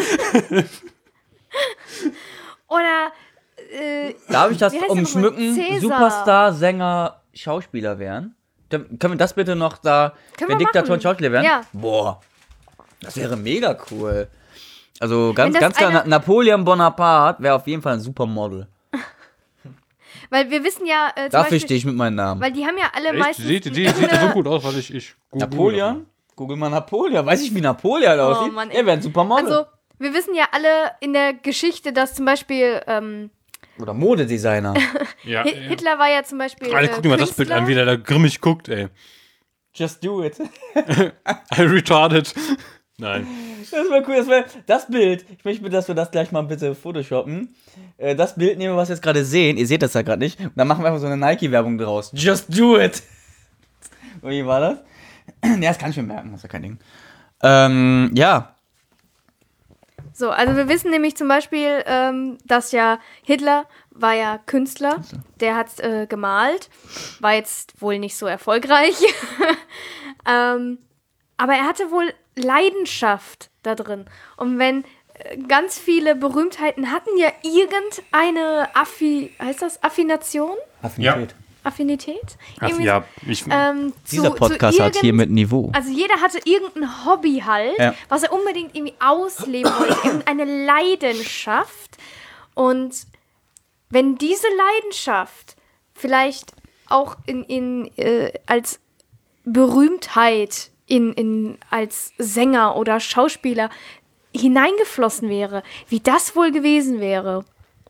oder Darf ich das wie heißt der umschmücken? nochmal? Cäsar. Superstar, Sänger, Schauspieler werden? Können wir das bitte noch da, Können wenn wir Diktatoren machen. Schauspieler werden? Ja. Boah, das wäre mega cool. Also Wenn das ganz klar, einer- Napoleon Bonaparte wäre auf jeden Fall ein Supermodel. weil wir wissen ja zum Dafür Beispiel, stehe ich mit meinem Namen. weil die haben ja alle Echt? meistens Sieht so gut aus, was ich Napoleon? Google mal Napoleon. Weiß ich, wie Napoleon aussieht? Mann, ey. Er wäre ein Supermodel. Also, wir wissen ja alle in der Geschichte, dass zum Beispiel Oder Modedesigner. Ja, Hitler war ja zum Beispiel Alter, guck dir mal das Bild an, wie der da grimmig guckt, ey. Just do it. I retarded. Nein. Das wäre cool. Das Bild. Ich möchte bitte, dass wir das gleich mal bitte photoshoppen. Das Bild nehmen wir, was wir jetzt gerade sehen. Ihr seht das ja gerade nicht. Und dann machen wir einfach so eine Nike-Werbung draus. Just do it. Und wie war das? Ja, das kann ich mir merken. Das ist ja kein Ding. Ja. So, also wir wissen nämlich zum Beispiel, dass ja Hitler war ja Künstler, der hat gemalt, war jetzt wohl nicht so erfolgreich, aber er hatte wohl Leidenschaft da drin. Und wenn ganz viele Berühmtheiten hatten ja irgendeine Affination? Affinität. Affinität? Ach, Irgendwie ja, Dieser Podcast hat hier mit Niveau. also jeder hatte irgendein Hobby halt, Ja. was er unbedingt irgendwie ausleben wollte, irgendeine Leidenschaft. Und wenn diese Leidenschaft vielleicht auch als Berühmtheit als Sänger oder Schauspieler hineingeflossen wäre, wie das wohl gewesen wäre.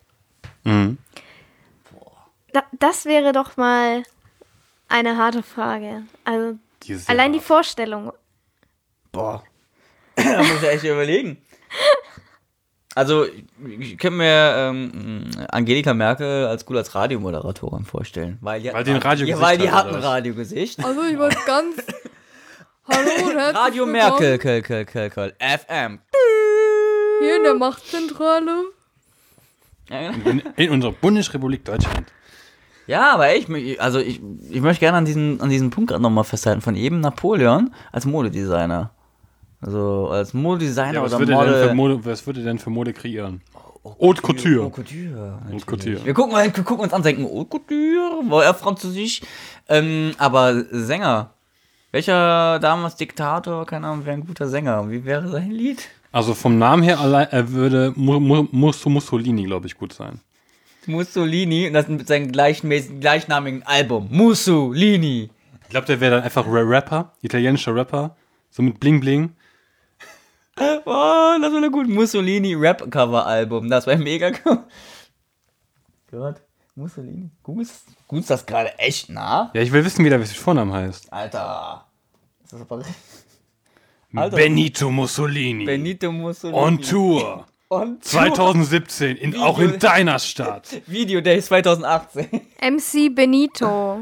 Das wäre doch mal eine harte Frage. Also allein die Vorstellung. Boah. Da muss ich echt überlegen. Also, ich könnte mir Angelika Merkel als gut als Radiomoderatorin vorstellen. Weil die die ein Radiogesicht weil die hat, hat oder ein was? Radiogesicht. Also ich war ganz... Hallo und herzlich Radio willkommen Merkel, Köll, FM. hier in der Machtzentrale. Ja, genau. In unserer Bundesrepublik Deutschland. Ja, aber ich möchte gerne an diesen Punkt gerade nochmal festhalten von eben Napoleon als Modedesigner. Also als Modedesigner Ja, was oder würde denn für Mode kreieren? Haute Couture. Haute Couture. Haute Couture. Wir gucken uns an, denken, Haute Couture, war er französisch. Aber Sänger. Welcher damals Diktator, keine Ahnung, wäre ein guter Sänger? Wie wäre sein Lied? Also vom Namen her würde Mussolini, glaube ich, gut sein. Mussolini, und das mit seinem gleichnamigen Album. Mussolini. Ich glaube, der wäre dann einfach Rapper, italienischer Rapper, so mit Bling Bling. Oh, das wäre gut. Mussolini Rap-Cover-Album. Das wäre mega cool. Gott, Mussolini. Googelst das gerade echt nach? Ja, ich will wissen, wie der Vorname heißt. Alter. Ist das aber Alter. Benito Mussolini. Benito Mussolini. On Tour. On Tour. 2017, auch in deiner Stadt. Video Days 2018. MC Benito.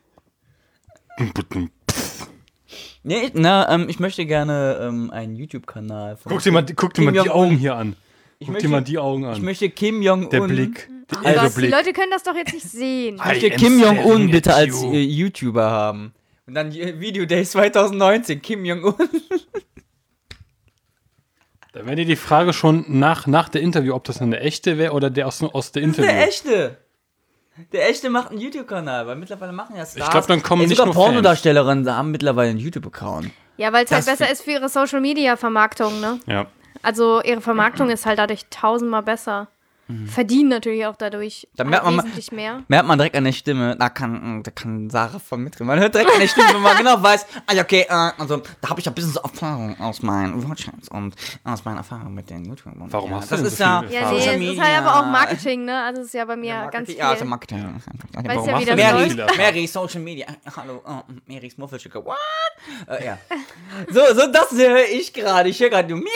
Nee, ich möchte gerne einen YouTube-Kanal von Guck dir mal die Augen hier an. Guck dir mal die Augen Ich an. möchte Kim Jong-un. Der Blick. Oh Der Gott, die Blick. Leute können das doch jetzt nicht sehen. Ich möchte I am Kim Jong-un staring bitte at als you. YouTuber haben. Und dann Video Days 2019, Kim Jong-un. Da wäre dir die Frage schon nach der Interview, ob das eine echte wäre oder der aus der Interview. Der echte. Der echte macht einen YouTube-Kanal, weil mittlerweile machen ja Stars. Ich glaube, dann kommen nicht sogar nur Pornodarstellerinnen haben mittlerweile einen YouTube-Account. Ja, weil es halt Das- besser ist für ihre Social-Media-Vermarktung, ne? Ja. Also ihre Vermarktung ist halt dadurch 1000-mal besser. Verdienen natürlich auch dadurch Da merkt man- wesentlich mehr. Merkt man direkt an der Stimme, da kann Sarah von mitgehen. Man hört direkt an der Stimme, wenn man genau weiß, okay, also da habe ich ja ein bisschen so Erfahrung aus meinen Wortschatz und aus meinen Erfahrungen mit den YouTubern. Warum ja, hast du das denn ist so ja, viel Ja, Erfahrung? nee, Social es ist Media. halt aber auch Marketing, ne? Also es ist ja bei mir ganz viel. Ja, also Marketing. Weißt Warum ja, hast wie du das denn so läuft. viel Erfahrung? Mary, Social Media. Hallo, Marys Muffelschicke. What? Ja. So, das höre ich gerade. Ich höre gerade nur Mary.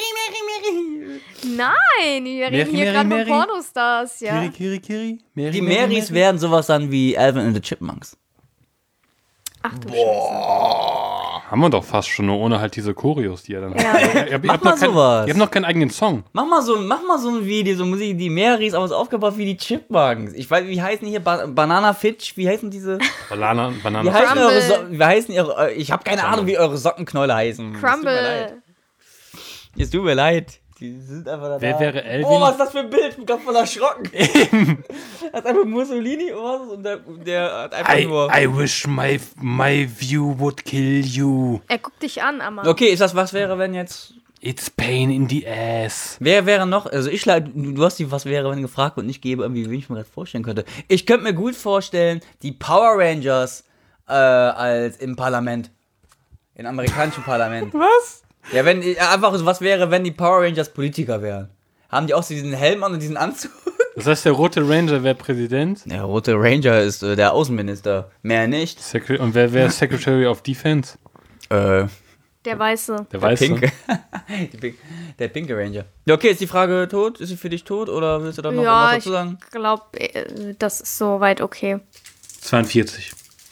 Nein, wir reden hier gerade von Mary. Pornostars, ja. Kiri. Mary, Die Marys werden sowas dann wie Alvin and the Chipmunks. Ach du Scheiße. Haben wir doch fast schon, nur ohne halt diese Choreos, die er dann Ja. hat. Ihr Mach habt mal noch sowas. ihr habt noch keinen eigenen Song. Mach mal so ein Video, so Musik, die Marys, aber so aufgebaut wie die Chipmunks. Ich weiß, wie heißen die hier? Banana Fitch? Wie heißen diese? Banana. Wie heißen Crumble. eure Socken? Wie heißen ihre? Ich habe keine Ahnung, wie eure Sockenknäule heißen. Crumble. Es tut mir leid. Die sind einfach da. Wer wäre Elvin? Oh, was ist das für ein Bild? Ich bin ganz voll erschrocken. Das ist einfach Mussolini und der hat einfach nur... I wish my view would kill you. Er guckt dich an, Amma. Okay, ist das was wäre, wenn jetzt... It's pain in the ass. Wer wäre noch... Also du hast die was wäre, wenn gefragt und ich gebe irgendwie, wie ich mir gerade vorstellen könnte. Ich könnte mir gut vorstellen, die Power Rangers als im Parlament. Im amerikanischen Parlament. Was? Ja, wenn einfach so was wäre, wenn die Power Rangers Politiker wären. Haben die auch so diesen Helm an und diesen Anzug? Das heißt, der rote Ranger wäre Präsident Der rote Ranger ist der Außenminister. Mehr nicht. und wer wäre Secretary of Defense? Der Weiße. Der Weiße. Pinke. Der pinke Ranger. Ja, okay, ist die Frage tot? Ist sie für dich tot? Oder willst du da noch Ja, was ich dazu sagen? glaube, das ist soweit okay. 42.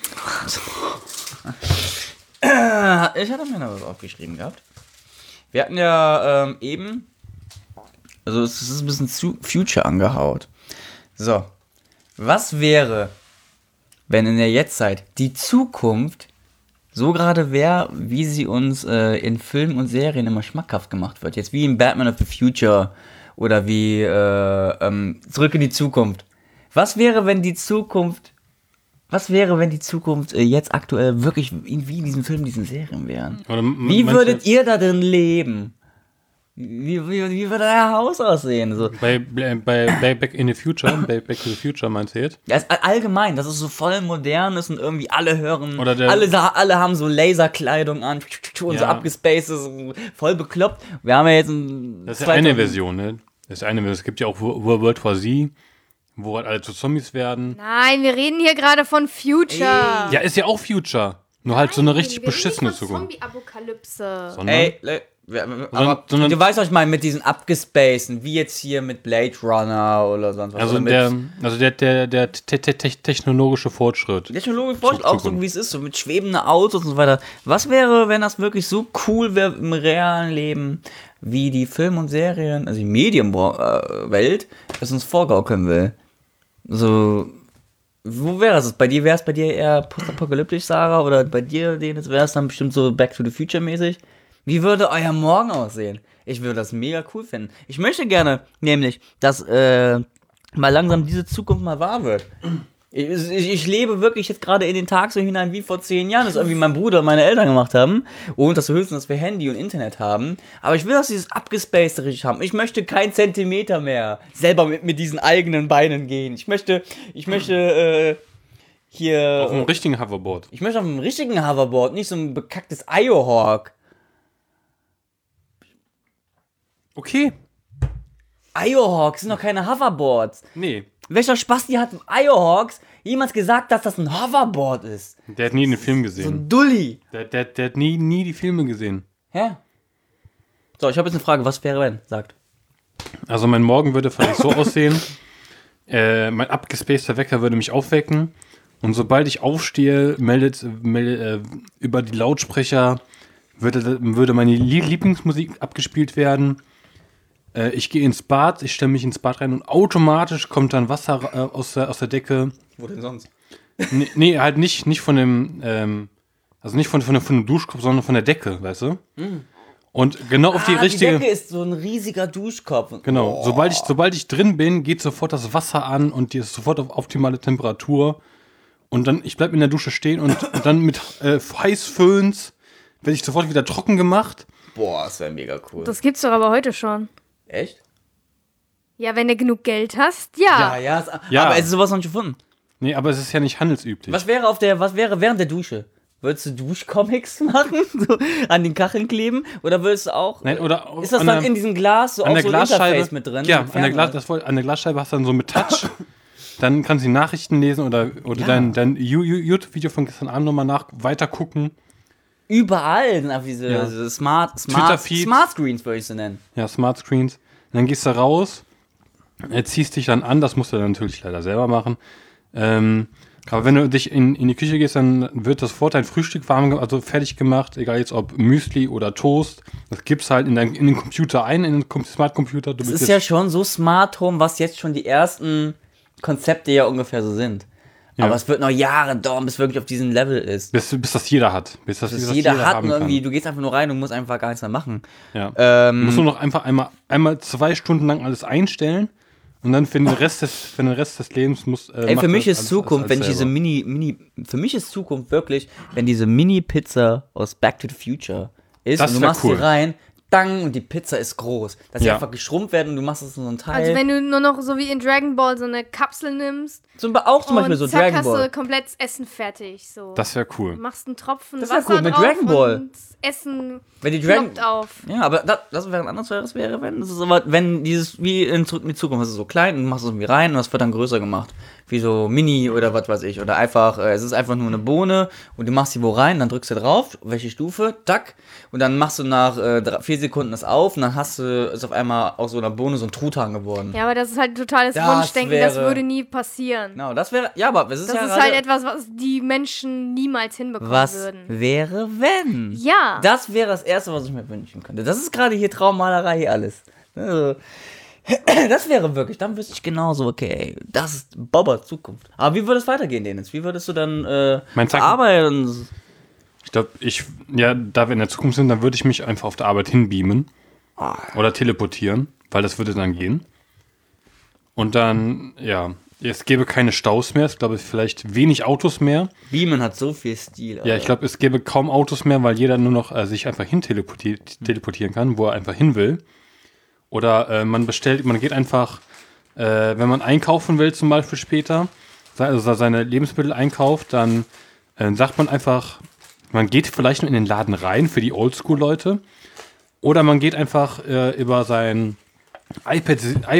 Ich hatte mir noch was aufgeschrieben gehabt. Wir hatten ja eben... Also es ist ein bisschen zu Future angehaut. So. Was wäre, wenn in der Jetztzeit die Zukunft so gerade wäre, wie sie uns in Filmen und Serien immer schmackhaft gemacht wird? Jetzt wie in Batman of the Future oder wie Zurück in die Zukunft. Was wäre, wenn die Zukunft jetzt aktuell wirklich wie in diesen Filmen, diesen Serien wären? Oder Wie meinst du würdet jetzt ihr da drin leben? Wie würde euer Haus aussehen? So. bei Back in the Future, Back to the Future meinst du jetzt? Ja, ist allgemein, das ist so voll modern ist und irgendwie alle hören, Oder der- alle haben so Laserkleidung an und so Ja. abgespaced, so voll bekloppt. Wir haben ja jetzt ein Das ist ja eine Version, ne? Das ist eine Version. Es gibt ja auch World War Z, wo halt alle zu Zombies werden. Nein, wir reden hier gerade von Future. Ja, ist ja auch Future. Nur halt so eine richtig beschissene Zukunft. Zombie-Apokalypse. Sondern, Aber sondern- du weißt, was ich meine, mit diesen abgespaceden, wie jetzt hier mit Blade Runner oder sonst was. also oder mit der technologische Fortschritt. Technologisch forscht auch so, wie es ist, so mit schwebenden Autos und so weiter. Was wäre, wenn das wirklich so cool wäre im realen Leben, wie die Film- und Serien, also die Medienwelt, es uns vorgaukeln will? So, wo wäre es? Bei dir wäre es eher postapokalyptisch, Sarah, oder bei dir, Dennis, wäre es dann bestimmt so Back to the Future mäßig? Wie würde euer Morgen aussehen? Ich würde das mega cool finden. Ich möchte gerne, nämlich, dass mal langsam diese Zukunft mal wahr wird. Ich lebe wirklich jetzt gerade in den Tag so hinein wie vor 10 Jahren, das irgendwie mein Bruder und meine Eltern gemacht haben. Und das höchstens, dass wir Handy und Internet haben. Aber ich will, dass dieses abgespaced richtig haben. Ich möchte keinen Zentimeter mehr selber mit diesen eigenen Beinen gehen. Ich möchte hier... Auf einem richtigen Hoverboard. Ich möchte auf einem richtigen Hoverboard, nicht so ein bekacktes Iohawk. Okay. Iohawks sind doch keine Hoverboards. Nee. Welcher Spasti hat Iohawks jemals gesagt, dass das ein Hoverboard ist? Der hat nie den Film So gesehen. ein Dulli. Der hat nie die Filme gesehen. Hä? So, ich habe jetzt eine Frage. Was wäre, wenn? Sagt. Also mein Morgen würde vielleicht so aussehen. Mein abgespaceter Wecker würde mich aufwecken. Und sobald ich aufstehe, meldet über die Lautsprecher würde meine Lieblingsmusik abgespielt werden. Ich gehe ins Bad, ich stelle mich ins Bad rein und automatisch kommt dann Wasser aus der Decke. Wo denn sonst? Nee, halt nicht von dem Also nicht von dem Duschkopf, sondern von der Decke, weißt du? Und genau auf die Die richtige... Decke ist so ein riesiger Duschkopf. Genau, sobald ich drin bin, geht sofort das Wasser an und die ist sofort auf optimale Temperatur. Und dann, ich bleib in der Dusche stehen und dann mit Heißföhns werde ich sofort wieder trocken gemacht. Boah, das wäre mega cool. Das gibt's doch aber heute schon. Echt? Ja, wenn du genug Geld hast, ja. Ja. Aber es ist sowas noch nicht gefunden. Nee, aber es ist ja nicht handelsüblich. Was wäre während der Dusche? Würdest du Duschcomics machen? So an den Kacheln kleben? Oder würdest du auch. Nein, oder ist das dann in diesem Glas so an auch der so ein Glasscheibe Interface mit drin? Ja, an der Glasscheibe hast du dann so mit Touch. Dann kannst du die Nachrichten lesen oder dein YouTube-Video von gestern Abend nochmal weiter gucken. Überall sind einfach diese Smart Screens, würde ich sie nennen. Ja, Smart Screens. Und dann gehst du raus, ziehst dich dann an, das musst du dann natürlich leider selber machen. Aber wenn du dich in die Küche gehst, dann wird das sofort dein Frühstück fertig gemacht, egal jetzt ob Müsli oder Toast. Das gibt's halt in den Computer in den Smart Computer. Das ist ja schon so Smart Home, was jetzt schon die ersten Konzepte ja ungefähr so sind. Ja. Aber es wird noch Jahre dauern, bis wirklich auf diesem Level ist. Bis das jeder hat. Bis jeder hat und irgendwie, du gehst einfach nur rein und musst einfach gar nichts mehr machen. Ja. Du musst nur noch einfach einmal 2 Stunden lang alles einstellen und dann für den Rest des Lebens musst für mich ist Zukunft, wenn diese für mich ist Zukunft wirklich, wenn diese Mini-Pizza aus Back to the Future ist das und du machst cool. die rein, und die Pizza ist groß. Dass sie Ja. einfach geschrumpft werden und du machst es in so ein Teil. Also wenn du nur noch so wie in Dragon Ball so eine Kapsel nimmst Auch zum Beispiel so und zack, Dragon hast Ball. du komplett das Essen fertig. So. Das wäre cool. Machst einen Tropfen Das wär Wasser cool, mit drauf Dragon Ball. und Essen Wenn die ploppt auf. Ja, aber das wäre ein anderes wäre, wenn. Das ist aber, wenn dieses, wie in Zurück in die Zukunft, das ist so klein und du machst es irgendwie rein und das wird dann größer gemacht. Wie so Mini oder was weiß ich. Oder einfach, es ist einfach nur eine Bohne und du machst sie wo rein, dann drückst du drauf, welche Stufe, tack. Und dann machst du nach 4 Sekunden das auf und dann ist auf einmal aus so einer Bohne so ein Truthahn geworden. Ja, aber das ist halt ein totales Das Wunschdenken, das wäre- würde nie passieren. Genau, das wäre, ja, aber es ist Das ja ist gerade, halt etwas, was die Menschen niemals hinbekommen was würden. wäre, wenn? Ja. Das wäre das Erste, was ich mir wünschen könnte. Das ist gerade hier Traummalerei, hier alles. Also, das wäre wirklich, dann wüsste ich genauso, okay, das ist Bobber Zukunft. Aber wie würde es weitergehen, Dennis? Wie würdest du dann Meinst du- arbeiten? Ich glaube, da wir in der Zukunft sind, dann würde ich mich einfach auf der Arbeit hinbeamen. Oder teleportieren, weil das würde dann gehen. Und dann, ja, es gäbe keine Staus mehr, es glaube vielleicht wenig Autos mehr. Beamen hat so viel Stil. Ja, ich glaube, es gäbe kaum Autos mehr, weil jeder nur noch sich einfach hin teleportieren kann, wo er einfach hin will. Oder man geht einfach, wenn man einkaufen will zum Beispiel später, also seine Lebensmittel einkauft, dann sagt man einfach, man geht vielleicht nur in den Laden rein für die Oldschool-Leute. Oder man geht einfach über sein iPad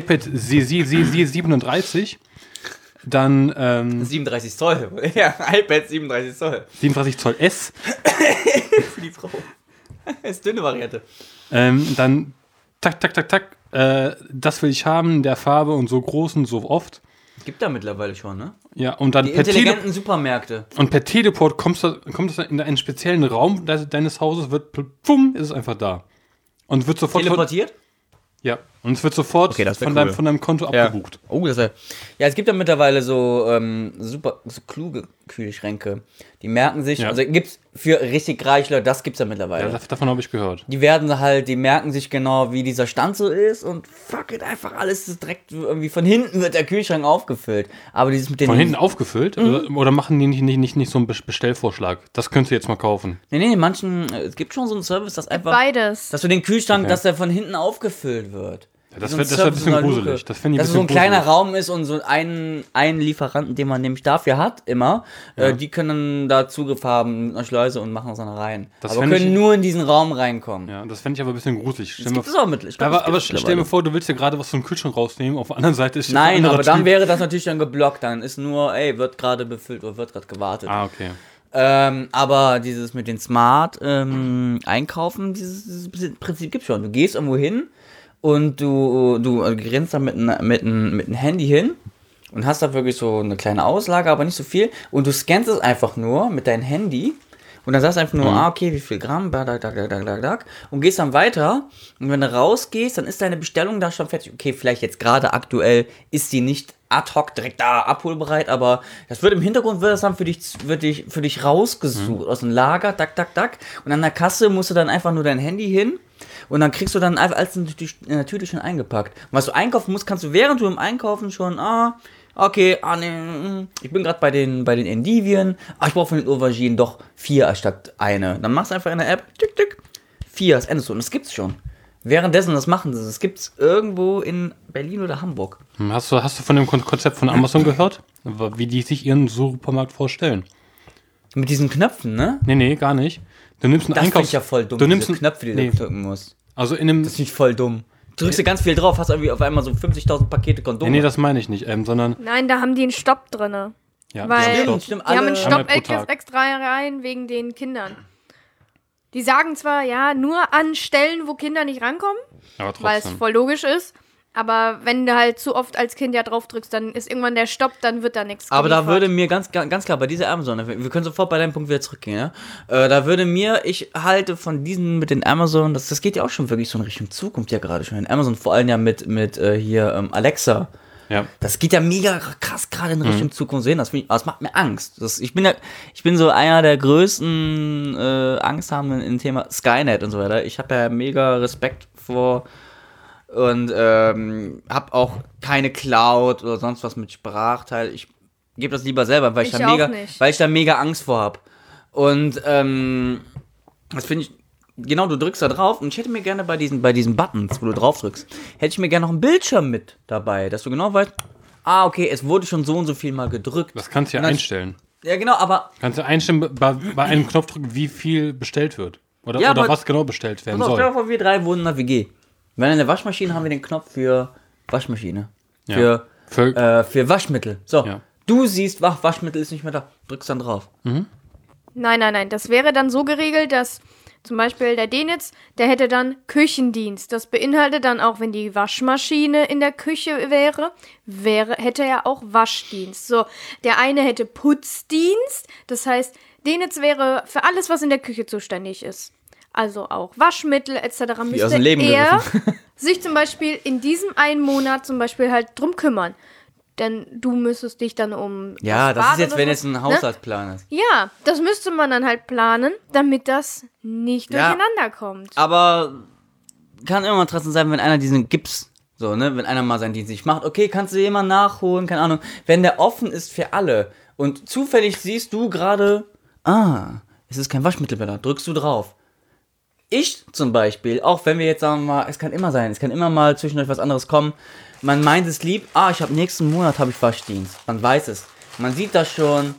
37, dann 37 Zoll. Ja, iPad 37 Zoll. 37 Zoll S, Für die Frau. Das ist dünne Variante. dann tak, das will ich haben, in der Farbe und so groß und so oft. Gibt da mittlerweile schon, ne? Ja, und dann Die intelligenten Supermärkte. per Teleport kommt es dann in einen speziellen Raum deines Hauses, ist es einfach da. Und wird sofort Teleportiert? ja, und es wird sofort Okay, das wär von cool. deinem Konto abgebucht. Oh, das wäre. Ja, es gibt ja mittlerweile so super so kluge Kühlschränke. Die merken sich, Ja. also gibt's für richtig reiche Leute, das gibt's ja mittlerweile. Ja, davon habe ich gehört. Die merken sich genau, wie dieser Stand so ist und fuck it, einfach alles ist direkt irgendwie von hinten wird der Kühlschrank aufgefüllt. Aber dieses mit den. Von hinten aufgefüllt? Oder machen die nicht so einen Bestellvorschlag? Das könntest du jetzt mal kaufen. Nee, es gibt schon so einen Service, dass einfach. Beides. Dass du den Kühlschrank, Okay. dass der von hinten aufgefüllt wird. Ja, das So wär ein ein Service, bisschen so eine gruselig. Luke. Das fänd ich ein Dass es so ein bisschen kleiner gruselig. Raum ist und so einen Lieferanten, den man nämlich dafür hat, immer, die können da Zugriff haben mit einer Schleuse und machen das dann rein. Das aber fänd können ich- nur in diesen Raum reinkommen. Ja, das fände ich aber ein bisschen gruselig. Das gibt es auch mittlerweile. Ich glaub, Aber das gibt's stell mir mittlerweile. vor, du willst ja gerade was vom Kühlschrank rausnehmen, auf der anderen Seite ist Nein, ein anderer aber dann Typ. wäre das natürlich dann geblockt. Dann ist nur, wird gerade befüllt oder wird gerade gewartet. Ah, okay. Aber dieses mit den Smart Einkaufen, dieses Prinzip gibt schon. Du gehst irgendwo hin und du rennst da mit einem Handy hin und hast da wirklich so eine kleine Auslage, aber nicht so viel. Und du scannst es einfach nur mit deinem Handy Und dann sagst du einfach nur, okay, wie viel Gramm, und gehst dann weiter. Und wenn du rausgehst, dann ist deine Bestellung da schon fertig. Okay, vielleicht jetzt gerade aktuell ist die nicht ad hoc direkt da abholbereit, aber das wird im Hintergrund, wird das dann für dich rausgesucht aus dem Lager, und an der Kasse musst du dann einfach nur dein Handy hin und dann kriegst du dann einfach alles in der Tüte schon eingepackt. Und was du einkaufen musst, kannst du während du im Einkaufen schon, okay, nee, ich bin gerade bei den Endivien, ich brauche von den Auberginen doch 4 anstatt eine. Dann machst du einfach in der App, 4, das endest du und das gibt's schon. Währenddessen, das machen sie. Das gibt's irgendwo in Berlin oder Hamburg. Hast du von dem Konzept von Amazon gehört? Wie die sich ihren Supermarkt vorstellen? Mit diesen Knöpfen, ne? Nee, gar nicht. Du nimmst einen Das finde ich ja voll dumm, du nimmst diese Knöpfe, die du drücken musst. Also in einem... Das finde ich voll dumm. Drückst du ganz viel drauf, hast irgendwie auf einmal so 50.000 Pakete Kondome. Nee, das meine ich nicht, sondern... Nein, da haben die einen Stopp drin. Ja, Weil stimmt, die haben einen einmal Stopp pro Tag. extra rein wegen den Kindern. Die sagen zwar, ja, nur an Stellen, wo Kinder nicht rankommen, Aber weil es trotzdem. voll logisch ist. Aber wenn du halt zu oft als Kind ja drauf drückst, dann ist irgendwann der Stopp, dann wird da nichts Aber da geliefert. würde mir ganz klar, bei dieser Amazon, wir können sofort bei deinem Punkt wieder zurückgehen, ja? Da würde mir, ich halte von diesen mit den Amazon, das geht ja auch schon wirklich so in Richtung Zukunft ja gerade schon. In Amazon vor allem ja mit Alexa. Ja. Das geht ja mega krass gerade in Richtung Zukunft sehen. Das macht mir Angst. Ich bin so einer der größten Angsthabenden im Thema Skynet und so weiter. Ich habe ja mega Respekt vor und habe auch keine Cloud oder sonst was mit Sprachteil. Ich gebe das lieber selber, weil ich da mega Angst vor habe. Und das finde ich. Genau, du drückst da drauf und ich hätte mir gerne bei diesen Buttons, wo du drauf drückst, hätte ich mir gerne noch einen Bildschirm mit dabei, dass du genau weißt, okay, es wurde schon so und so viel mal gedrückt. Das kannst du ja einstellen. Ja, genau, aber... Kannst du einstellen, bei einem Knopf drücken, wie viel bestellt wird. Oder was genau bestellt werden soll. Stell dir vor, wir 3 wohnen in der WG. Wenn in der Waschmaschine haben wir den Knopf für Waschmaschine. Ja. Für Waschmittel. So, Ja. du siehst, Waschmittel ist nicht mehr da, drückst dann drauf. Nein. Das wäre dann so geregelt, dass zum Beispiel der Denitz, der hätte dann Küchendienst. Das beinhaltet dann auch, wenn die Waschmaschine in der Küche hätte er auch Waschdienst. So, der eine hätte Putzdienst. Das heißt, Denitz wäre für alles, was in der Küche zuständig ist. Also auch Waschmittel etc. Wie aus dem müsste Leben er gegriffen. sich zum Beispiel in diesem einen Monat zum Beispiel halt drum kümmern. Denn du müsstest dich dann um... Ja, das ist jetzt, wenn jetzt jetzt ein Haushaltsplan ist. Ja, das müsste man dann halt planen, damit das nicht Ja. durcheinander kommt. Aber kann immer trotzdem sein, wenn einer diesen Gips, so, ne, wenn einer mal seinen Dienst nicht macht, okay, kannst du jemanden nachholen, keine Ahnung. Wenn der offen ist für alle und zufällig siehst du gerade, es ist kein Waschmittel mehr da, drückst du drauf. Ich zum Beispiel, auch wenn wir jetzt sagen wir mal, es kann immer mal zwischendurch was anderes kommen, man meint es lieb, nächsten Monat habe ich Waschdienst, man weiß es. Man sieht das schon,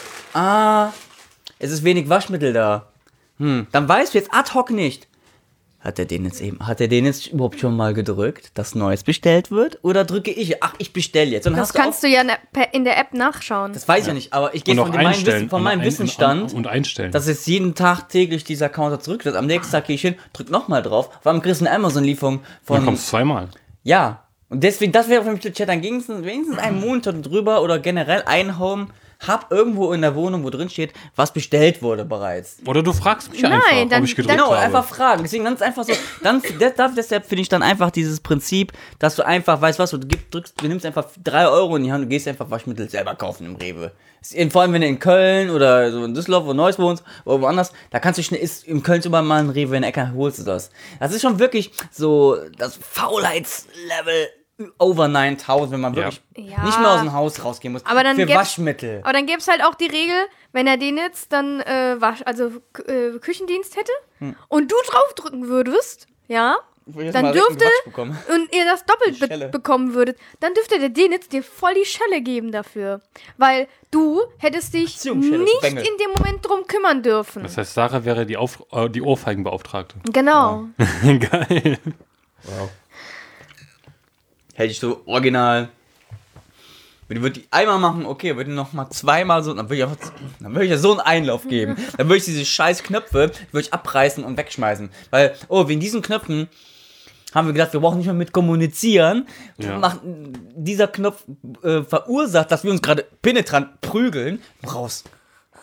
es ist wenig Waschmittel da. Dann weißt du jetzt ad hoc nicht. Hat er den jetzt überhaupt schon mal gedrückt, dass Neues bestellt wird? Oder drücke ich? Ich bestelle jetzt. Und Das kannst du ja in der App nachschauen. Das weiß ich ja nicht, aber ich gehe von meinem Wissensstand, und einstellen. dass es jeden Tag täglich dieser Counter zurücklässt. Am nächsten Tag gehe ich hin, drück nochmal drauf, weil am kriegst du eine Amazon-Lieferung von... Dann kommst du zweimal. Ja, und deswegen, das wäre für mich der Chat, dann wenigstens einen Monitor drüber oder generell ein Home, hab irgendwo in der Wohnung, wo drin steht, was bestellt wurde bereits. Oder du fragst mich Nein, einfach, dann- ob ich gedrückt Genau, habe. einfach fragen. Deswegen dann ist einfach so, deshalb finde ich dann einfach dieses Prinzip, dass du einfach, weißt was, du nimmst einfach 3 Euro in die Hand und gehst einfach Waschmittel selber kaufen im Rewe. Vor allem, wenn du in Köln oder so in Düsseldorf oder Neuss wohnst oder woanders, da kannst du schnell, ist im Köln überall mal ein Rewe in der Ecke, holst du das. Das ist schon wirklich so das Faulheitslevel over 9000, wenn man wirklich Ja. nicht mehr aus dem Haus rausgehen muss. Aber dann für gäb's- Waschmittel. Aber dann gäbe es halt auch die Regel, wenn er den jetzt dann Küchendienst hätte und du draufdrücken würdest, ja, dann dürfte und ihr das doppelt Schelle. bekommen würdet, dann dürfte der Denitz dir voll die Schelle geben dafür. Weil du hättest dich Beziehungsschelle, nicht Bengel. in dem Moment drum kümmern dürfen. Das heißt, Sarah wäre die Ohrfeigenbeauftragte. Genau. Geil. Wow. Hätte ich so original. Würde die einmal machen, okay, würde noch mal zweimal so, dann würde ich ja so einen Einlauf geben. Dann würde ich diese scheiß Knöpfe, würde ich abreißen und wegschmeißen. Weil, wegen diesen Knöpfen haben wir gedacht, wir brauchen nicht mehr mit kommunizieren. Ja. Dieser Knopf verursacht, dass wir uns gerade penetrant prügeln. Raus.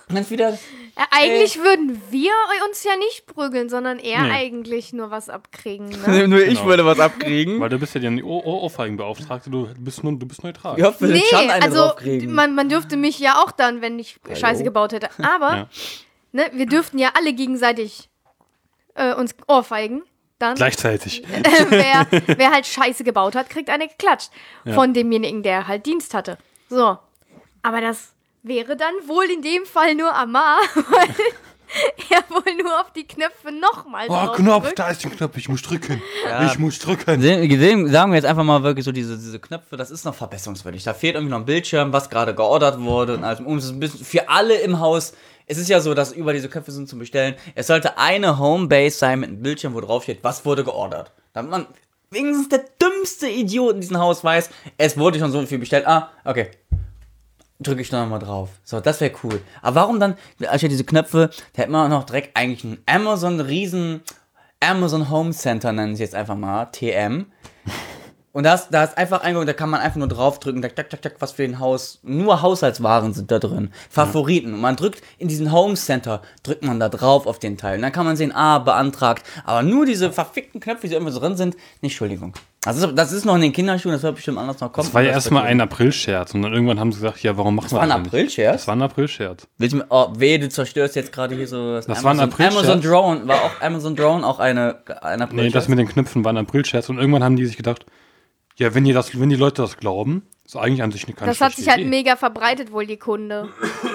dann wieder. Ja, eigentlich würden wir uns ja nicht prügeln, sondern er Nee. eigentlich nur was abkriegen. Ne? Nur ich Genau. würde was abkriegen. Weil du bist ja die Ohrfeigenbeauftragte, du bist neutral. Ich hoffe, wir Nee, schon eine also draufkriegen. man dürfte mich ja auch dann, wenn ich Scheiße gebaut hätte. Aber Ja. ne, wir dürften ja alle gegenseitig uns ohrfeigen. Dann Gleichzeitig. wer halt Scheiße gebaut hat, kriegt eine geklatscht. Von demjenigen, der halt Dienst hatte. So. Aber das wäre dann wohl in dem Fall nur Amar, weil er wohl nur auf die Knöpfe nochmal Oh, drauf Knopf, drückt. da ist der Knopf, ich muss drücken. Ja. Ich muss drücken. Sagen wir jetzt einfach mal wirklich so, diese Knöpfe, das ist noch verbesserungswürdig. Da fehlt irgendwie noch ein Bildschirm, was gerade geordert wurde. Und also, es ist ein bisschen für alle im Haus. Es ist ja so, dass über diese Knöpfe sind zum Bestellen. Es sollte eine Homebase sein mit einem Bildschirm, wo drauf steht, was wurde geordert. Damit man wenigstens der dümmste Idiot in diesem Haus weiß, es wurde schon so viel bestellt. Ah, okay. Drücke ich noch mal drauf. So, das wäre cool. Aber warum dann, anstatt diese Knöpfe, da hätte man auch noch direkt eigentlich einen Amazon Home Center, nennen sie jetzt einfach mal, TM. Und da ist einfach eingegangen, da kann man einfach nur draufdrücken, was für den Haus, nur Haushaltswaren sind da drin, Favoriten. Und man drückt in diesen Home Center, drückt man da drauf auf den Teil. Und dann kann man sehen, beantragt. Aber nur diese verfickten Knöpfe, die irgendwo so drin sind, nicht, Entschuldigung. Also das ist noch in den Kinderschuhen, das wird bestimmt anders noch kommen. Das war ja erstmal ein April-Scherz und dann irgendwann haben sie gesagt, ja, warum machen wir war ein das nicht? April-Scherz? Das war ein April-Scherz. Willst du mir, du zerstörst jetzt gerade hier so Das war ein April-Scherz. Amazon Drone, war auch Amazon Drone auch ein April-Scherz? Nee, das mit den Knöpfen war ein April-Scherz und irgendwann haben die sich gedacht, ja, wenn die Leute das glauben, ist eigentlich an sich keine Das hat sich halt Idee. mega verbreitet, wohl die Kunde.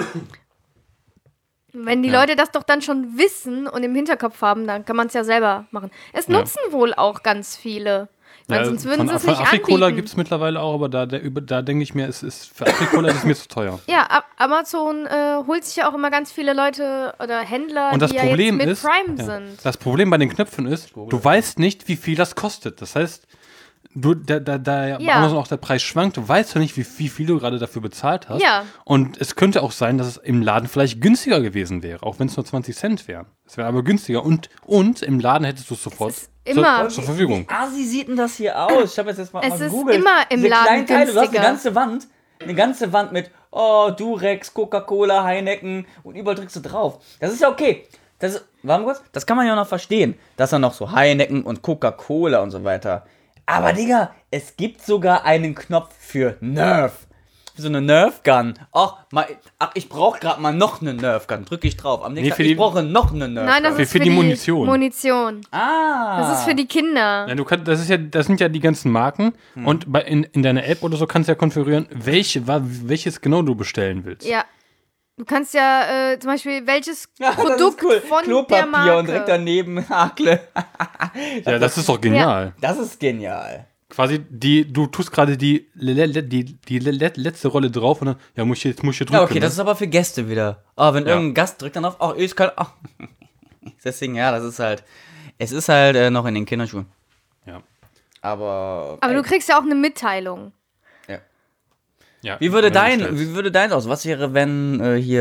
Wenn die Leute das doch dann schon wissen und im Hinterkopf haben, dann kann man es ja selber machen. Es nutzen wohl auch ganz viele. Ich meine, sonst würden sie es von nicht Afrikola anbieten. gibt es mittlerweile auch, aber da denke ich mir, für Afrikola ist es mir zu teuer. Ja, Amazon holt sich ja auch immer ganz viele Leute oder Händler, Und das die Problem ja jetzt mit ist, Prime ja, sind. das Problem bei den Knöpfen ist, du weißt nicht, wie viel das kostet. Das heißt, da bei Amazon auch der Preis schwankt, du weißt ja nicht, wie viel du gerade dafür bezahlt hast. Ja. Und es könnte auch sein, dass es im Laden vielleicht günstiger gewesen wäre, auch wenn es nur 20 Cent wären. Es wäre aber günstiger und im Laden hättest du es sofort ist immer- zur Verfügung. Wie sieht denn das hier aus? Ich habe jetzt mal Es ist gegoogelt. immer im Diese Laden kleinen Teile, du hast günstiger. eine ganze Wand mit Durex, Coca-Cola, Heineken und überall drückst du drauf. Das ist ja okay. Warte mal kurz, das kann man ja noch verstehen, dass da noch so Heineken und Coca-Cola und so weiter. Aber Digga, es gibt sogar einen Knopf für Nerf. Für so eine Nerf-Gun. Ich brauche gerade mal noch eine Nerf-Gun. Drücke ich drauf. Am nächsten für Tag, ich die- brauche noch eine Nerf-Gun. Nein, das ist Für die Munition. Munition. Das ist für die Kinder. Ja, das sind ja die ganzen Marken und in deiner App oder so kannst du ja konfigurieren, welches genau du bestellen willst. Ja. Du kannst ja zum Beispiel welches Ja, Produkt das ist cool. von Klopapier der Marke. und direkt daneben Hakle. Ja, das ist doch genial. Das ist genial. Quasi du tust gerade die letzte Rolle drauf und dann, ja, muss ich drücken. Ja, okay, ne? das ist aber für Gäste wieder. Wenn Ja. irgendein Gast drückt dann auf, ich kann. Deswegen, ja, es ist halt noch in den Kinderschuhen. Ja. Aber Aber du kriegst ja auch eine Mitteilung. Ja, wie würde wenn du bestellst. dein aus? Was wäre, wenn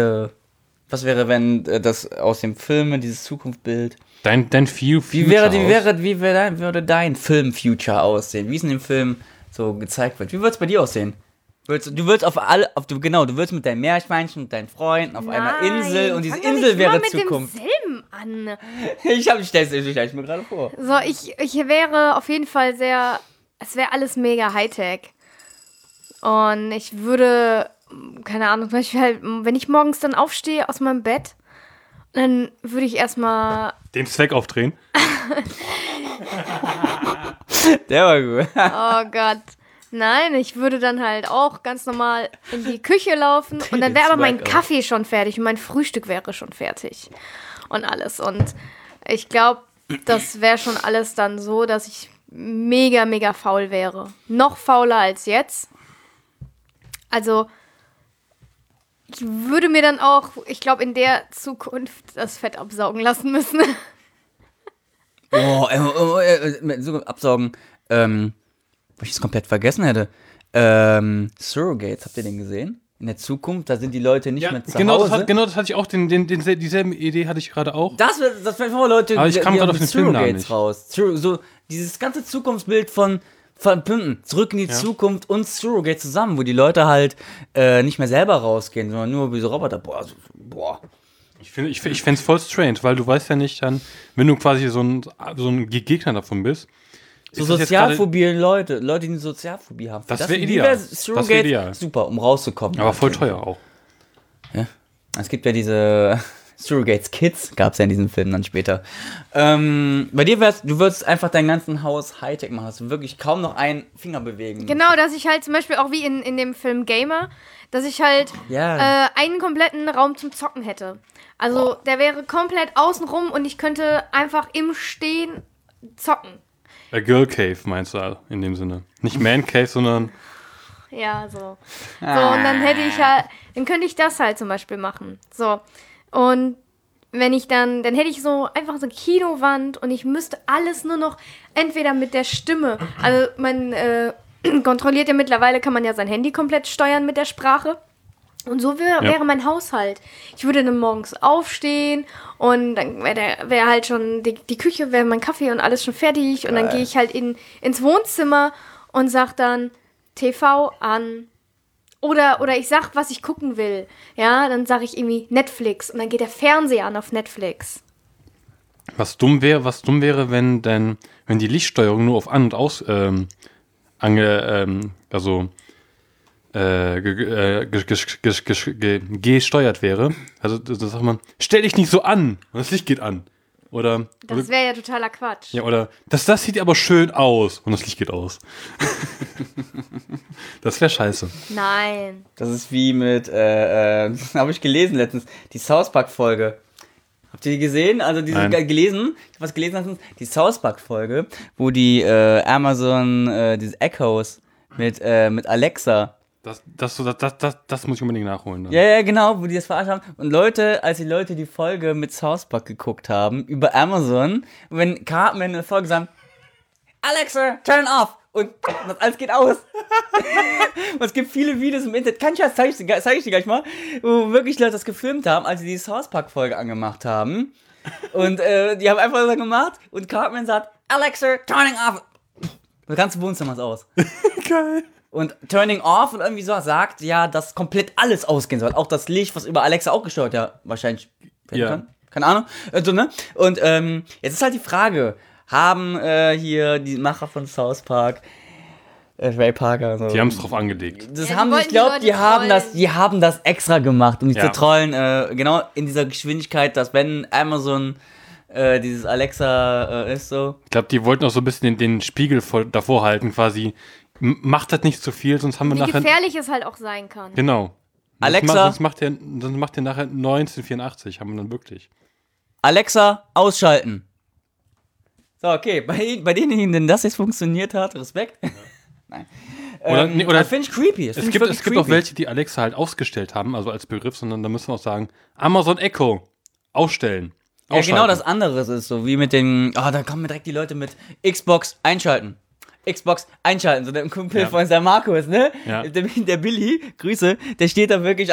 das aus dem Film, dieses Zukunftsbild, Dein wie würde dein Film-Future aussehen? Wie es in dem Film so gezeigt wird? Wie würde es bei dir aussehen? Du würdest mit deinen Meerschweinchen und deinen Freunden auf einer Insel und diese fang doch Insel nicht wäre mal mit Zukunft. demselben an. Ich stelle mir gerade vor. So, ich wäre auf jeden Fall es wäre alles mega Hightech. Und ich würde, keine Ahnung, zum Beispiel halt, wenn ich morgens dann aufstehe aus meinem Bett, dann würde ich erstmal, Den Zweck aufdrehen. Der war gut. oh Gott, nein, ich würde dann halt auch ganz normal in die Küche laufen und dann wäre aber mein Zweck auf. Kaffee schon fertig und mein Frühstück wäre schon fertig und alles. Und ich glaube, das wäre schon alles dann so, dass ich mega, mega faul wäre. Noch fauler als jetzt. Also, ich würde mir dann auch, ich glaube, in der Zukunft das Fett absaugen lassen müssen. So absaugen. Wo ich es komplett vergessen hätte. Surrogates, habt ihr den gesehen? In der Zukunft, da sind die Leute nicht mehr zu genau, Hause. das hatte ich auch, dieselbe Idee hatte ich gerade auch. Das wären Leute, Aber ich kam die gerade haben auf den Filmnamen Surrogates nicht. raus. So, dieses ganze Zukunftsbild von verbinden. Zurück in die Zukunft und Surrogate zusammen, wo die Leute halt nicht mehr selber rausgehen, sondern nur wie so Roboter. Boah. Ich fände es voll strange, weil du weißt ja nicht dann, wenn du quasi so ein Gegner davon bist. So Sozialphobie Leute, die eine Sozialphobie haben. Das wäre ideal. Das wäre ideal. Super, um rauszukommen. Aber voll teuer auch. Ja. Es gibt ja diese Surrogates Kids, gab es ja in diesem Film dann später. Bei dir du würdest einfach dein ganzen Haus Hightech machen, hast du wirklich kaum noch einen Finger bewegen. Genau, dass ich halt zum Beispiel auch wie in dem Film Gamer, dass ich halt einen kompletten Raum zum Zocken hätte. Also der wäre komplett außenrum und ich könnte einfach im Stehen zocken. A Girl Cave meinst du in dem Sinne. Nicht Man Cave, sondern... Ja, so. So, und dann dann könnte ich das halt zum Beispiel machen. So. Und wenn ich dann hätte ich so einfach so eine Kinowand und ich müsste alles nur noch entweder mit der Stimme, also man kontrolliert ja mittlerweile, kann man ja sein Handy komplett steuern mit der Sprache. Und so wäre mein Haushalt. Ich würde dann morgens aufstehen und dann wäre halt schon die Küche, wäre mein Kaffee und alles schon fertig. Und dann gehe ich halt ins Wohnzimmer und sag dann TV an. Oder ich sag, was ich gucken will. Ja, dann sage ich irgendwie Netflix und dann geht der Fernseher an auf Netflix. Was dumm wäre, wenn die Lichtsteuerung nur auf An- und Aus gesteuert wäre. Also da sagt man, stell dich nicht so an und das Licht geht an. Das wäre ja totaler Quatsch. Ja, oder das sieht aber schön aus und das Licht geht aus. Das wäre scheiße. Nein. Das ist wie mit, habe ich gelesen letztens, die South Park-Folge. Habt ihr die gesehen? Also gelesen? Ich habe was gelesen letztens. Die South Park-Folge, wo die Amazon, diese Echos mit Alexa. Das muss ich unbedingt nachholen. Dann. Ja, genau, wo die das verarscht haben. Und als die Leute die Folge mit South Park geguckt haben, über Amazon, wenn Cartman in der Folge sagen, Alexa, turn off! Und das alles geht aus. Und es gibt viele Videos im Internet, kein Scheiß, zeig ich dir gleich mal, wo wirklich Leute das gefilmt haben, als sie die South Park Folge angemacht haben. Und die haben einfach so gemacht und Cartman sagt, Alexa, turning off! Das ganze Wohnzimmer ist aus. Geil. Und Turning Off und irgendwie so sagt, ja, dass komplett alles ausgehen soll. Auch das Licht, was über Alexa auch gesteuert wahrscheinlich werden kann. Keine Ahnung. So, ne? Und jetzt ist halt die Frage, haben hier die Macher von South Park, Ray Parker und so. Die haben es drauf angelegt. Ich glaube, die haben das extra gemacht, um die zu trollen. Genau in dieser Geschwindigkeit, dass wenn Amazon dieses Alexa ist so. Ich glaube, die wollten auch so ein bisschen den Spiegel davor halten, quasi. Macht das nicht zu viel, sonst haben wir nachher... Wie gefährlich es halt auch sein kann. Genau. Alexa... Sonst macht der nachher 1984, haben wir dann wirklich. Alexa, ausschalten. So, okay. Bei denen, denen das jetzt funktioniert hat, Respekt. Ja. Nein. Oder finde ich creepy. Es gibt auch welche, die Alexa halt ausgestellt haben, also als Begriff, sondern da müssen wir auch sagen, Amazon Echo, ausstellen. Ja, genau das andere ist so, wie mit den... da kommen mir direkt die Leute mit Xbox einschalten. Xbox einschalten, so der Kumpel von San Markus, ne? Ja. Der Billy, Grüße, der steht da wirklich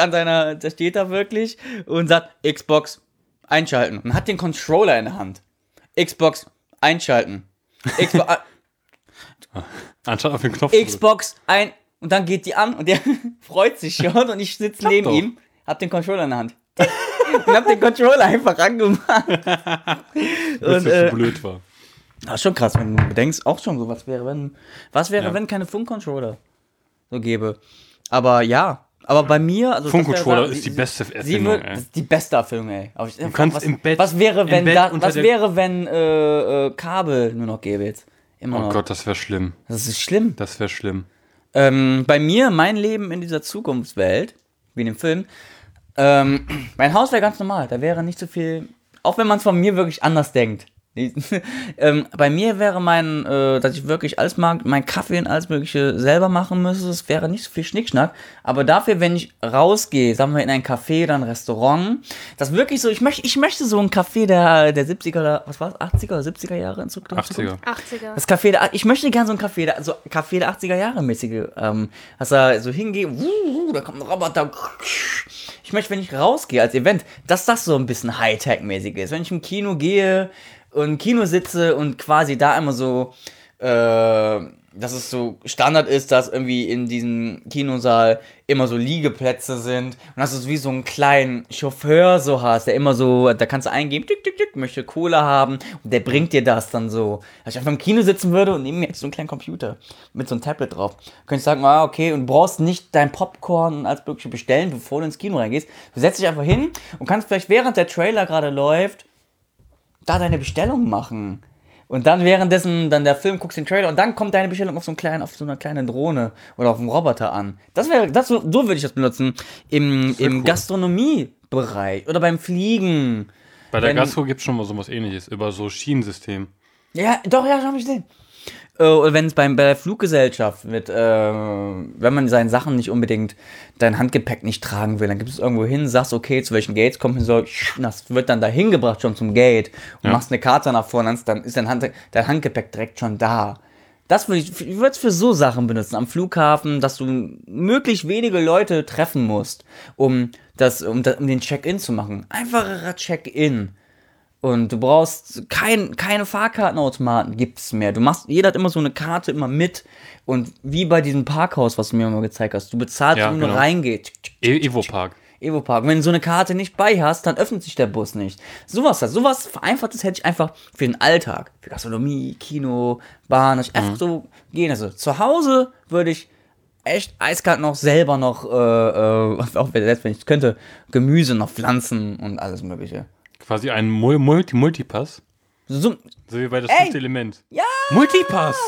und sagt Xbox einschalten und hat den Controller in der Hand. Xbox einschalten. Anstatt auf den Knopf. Xbox und dann geht die an und der freut sich schon und ich sitze neben ihm, hab den Controller in der Hand. Und hab den Controller einfach angemacht. Weil es so blöd war. Das ist schon krass, wenn du bedenkst, auch schon so, was wäre, wenn keine Funkcontroller so gäbe. Aber ja, bei mir... Also Funkcontroller ist die beste Erfindung, ey. Die beste Erfindung, ey. Du kannst im Bett... Was wäre, wenn Kabel nur noch gäbe jetzt? Immer noch. Oh Gott, das wäre schlimm. Das ist schlimm. Das wäre schlimm. Bei mir, mein Leben in dieser Zukunftswelt, wie in dem Film, mein Haus wäre ganz normal. Da wäre nicht so viel... Auch wenn man es von mir wirklich anders denkt. Bei mir wäre dass ich wirklich alles mag, mein Kaffee und alles Mögliche selber machen müsste. Es wäre nicht so viel Schnickschnack. Aber dafür, wenn ich rausgehe, sagen wir in ein Café oder ein Restaurant, das wirklich so, ich möchte so ein Café der 70er oder, was war es, 80er oder 70er Jahre in Zukunft? 80er. Das Café ich möchte gerne so ein Café der 80er Jahre mäßige, dass da so hingehe, da kommt ein Roboter. Ich möchte, wenn ich rausgehe als Event, dass das so ein bisschen Hightech-mäßig ist. Wenn ich im Kino gehe, und im Kino sitze und quasi da immer so dass es so Standard ist, dass irgendwie in diesem Kinosaal immer so Liegeplätze sind und dass du wie so einen kleinen Chauffeur so hast, der immer so, da kannst du eingeben, tick, tick, tick, möchte Cola haben und der bringt dir das dann so. Dass ich einfach im Kino sitzen würde und neben mir ist so einen kleinen Computer mit so einem Tablet drauf. Du könntest sagen, okay, und du brauchst nicht dein Popcorn als wirklich bestellen, bevor du ins Kino reingehst. Du setzt dich einfach hin und kannst vielleicht während der Trailer gerade läuft, da deine Bestellung machen. Und dann währenddessen, dann der Film, guckst den Trailer und dann kommt deine Bestellung auf so einer kleinen Drohne oder auf einem Roboter an. So würde ich das benutzen. Im Gastronomiebereich oder beim Fliegen. Bei der Gastro gibt es schon mal sowas ähnliches, über so Schienensystem. Ja, doch, ja, hab ich gesehen. Oder wenn es bei der Fluggesellschaft mit, wenn man seine Sachen nicht unbedingt, dein Handgepäck nicht tragen will, dann gibst du es irgendwo hin, sagst, okay, zu welchen Gates kommt so, das wird dann dahin gebracht schon zum Gate und machst eine Karte nach vorne, dann ist dein Handgepäck direkt schon da. Das ich würde es für so Sachen benutzen, am Flughafen, dass du möglichst wenige Leute treffen musst, um den Check-in zu machen. Einfacherer Check-in. Und du brauchst keine Fahrkartenautomaten gibt's mehr. Jeder hat immer so eine Karte immer mit. Und wie bei diesem Parkhaus, was du mir immer gezeigt hast, du bezahlst, wenn du reingeht. Evo-Park. Evo-Park. Wenn du so eine Karte nicht bei hast, dann öffnet sich der Bus nicht. Sowas Vereinfachtes hätte ich einfach für den Alltag. Für Gastronomie, Kino, Bahn, dass ich einfach so gehen. Also zu Hause würde ich echt eiskalt noch selber noch, auch selbst wenn ich es könnte, Gemüse noch pflanzen und alles mögliche. Quasi ein Multipass. So wie bei das 5. Element. Ja! Multipass,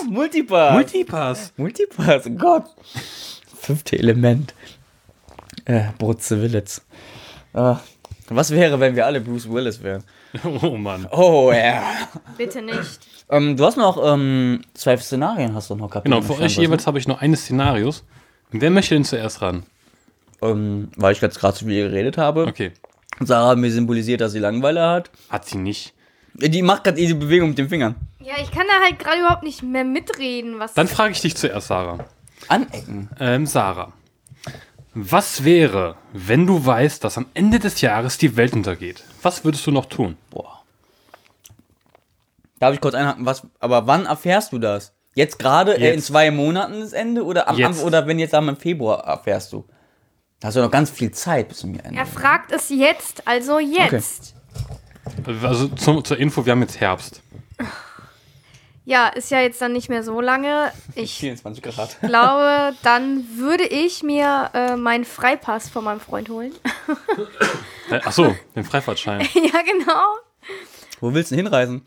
oh Gott. 5. Element. Brutze Willits. Was wäre, wenn wir alle Bruce Willis wären? Oh Mann. Oh ja. Yeah. Bitte nicht. Du hast noch 2 Szenarien, hast du noch gehabt. Genau, für euch jeweils habe ich noch eines Szenarios. Wer möchte denn zuerst ran? Weil ich jetzt gerade zu viel geredet habe. Okay. Sarah hat mir symbolisiert, dass sie Langeweile hat. Hat sie nicht. Die macht gerade diese Bewegung mit den Fingern. Ja, ich kann da halt gerade überhaupt nicht mehr mitreden. Dann frage ich dich zuerst, Sarah. Anecken. Sarah. Was wäre, wenn du weißt, dass am Ende des Jahres die Welt untergeht? Was würdest du noch tun? Boah. Darf ich kurz einhaken? Aber wann erfährst du das? Jetzt gerade in 2 Monaten das Ende? Oder wenn jetzt im Februar erfährst du? Da hast du noch ganz viel Zeit bis zum Ende. Er fragt es jetzt, also jetzt. Okay. Also zur Info, wir haben jetzt Herbst. Ja, ist ja jetzt dann nicht mehr so lange. Ich 24 Grad. glaube, dann würde ich mir meinen Freipass von meinem Freund holen. Achso, den Freifahrtschein. Ja, genau. Wo willst du denn hinreisen?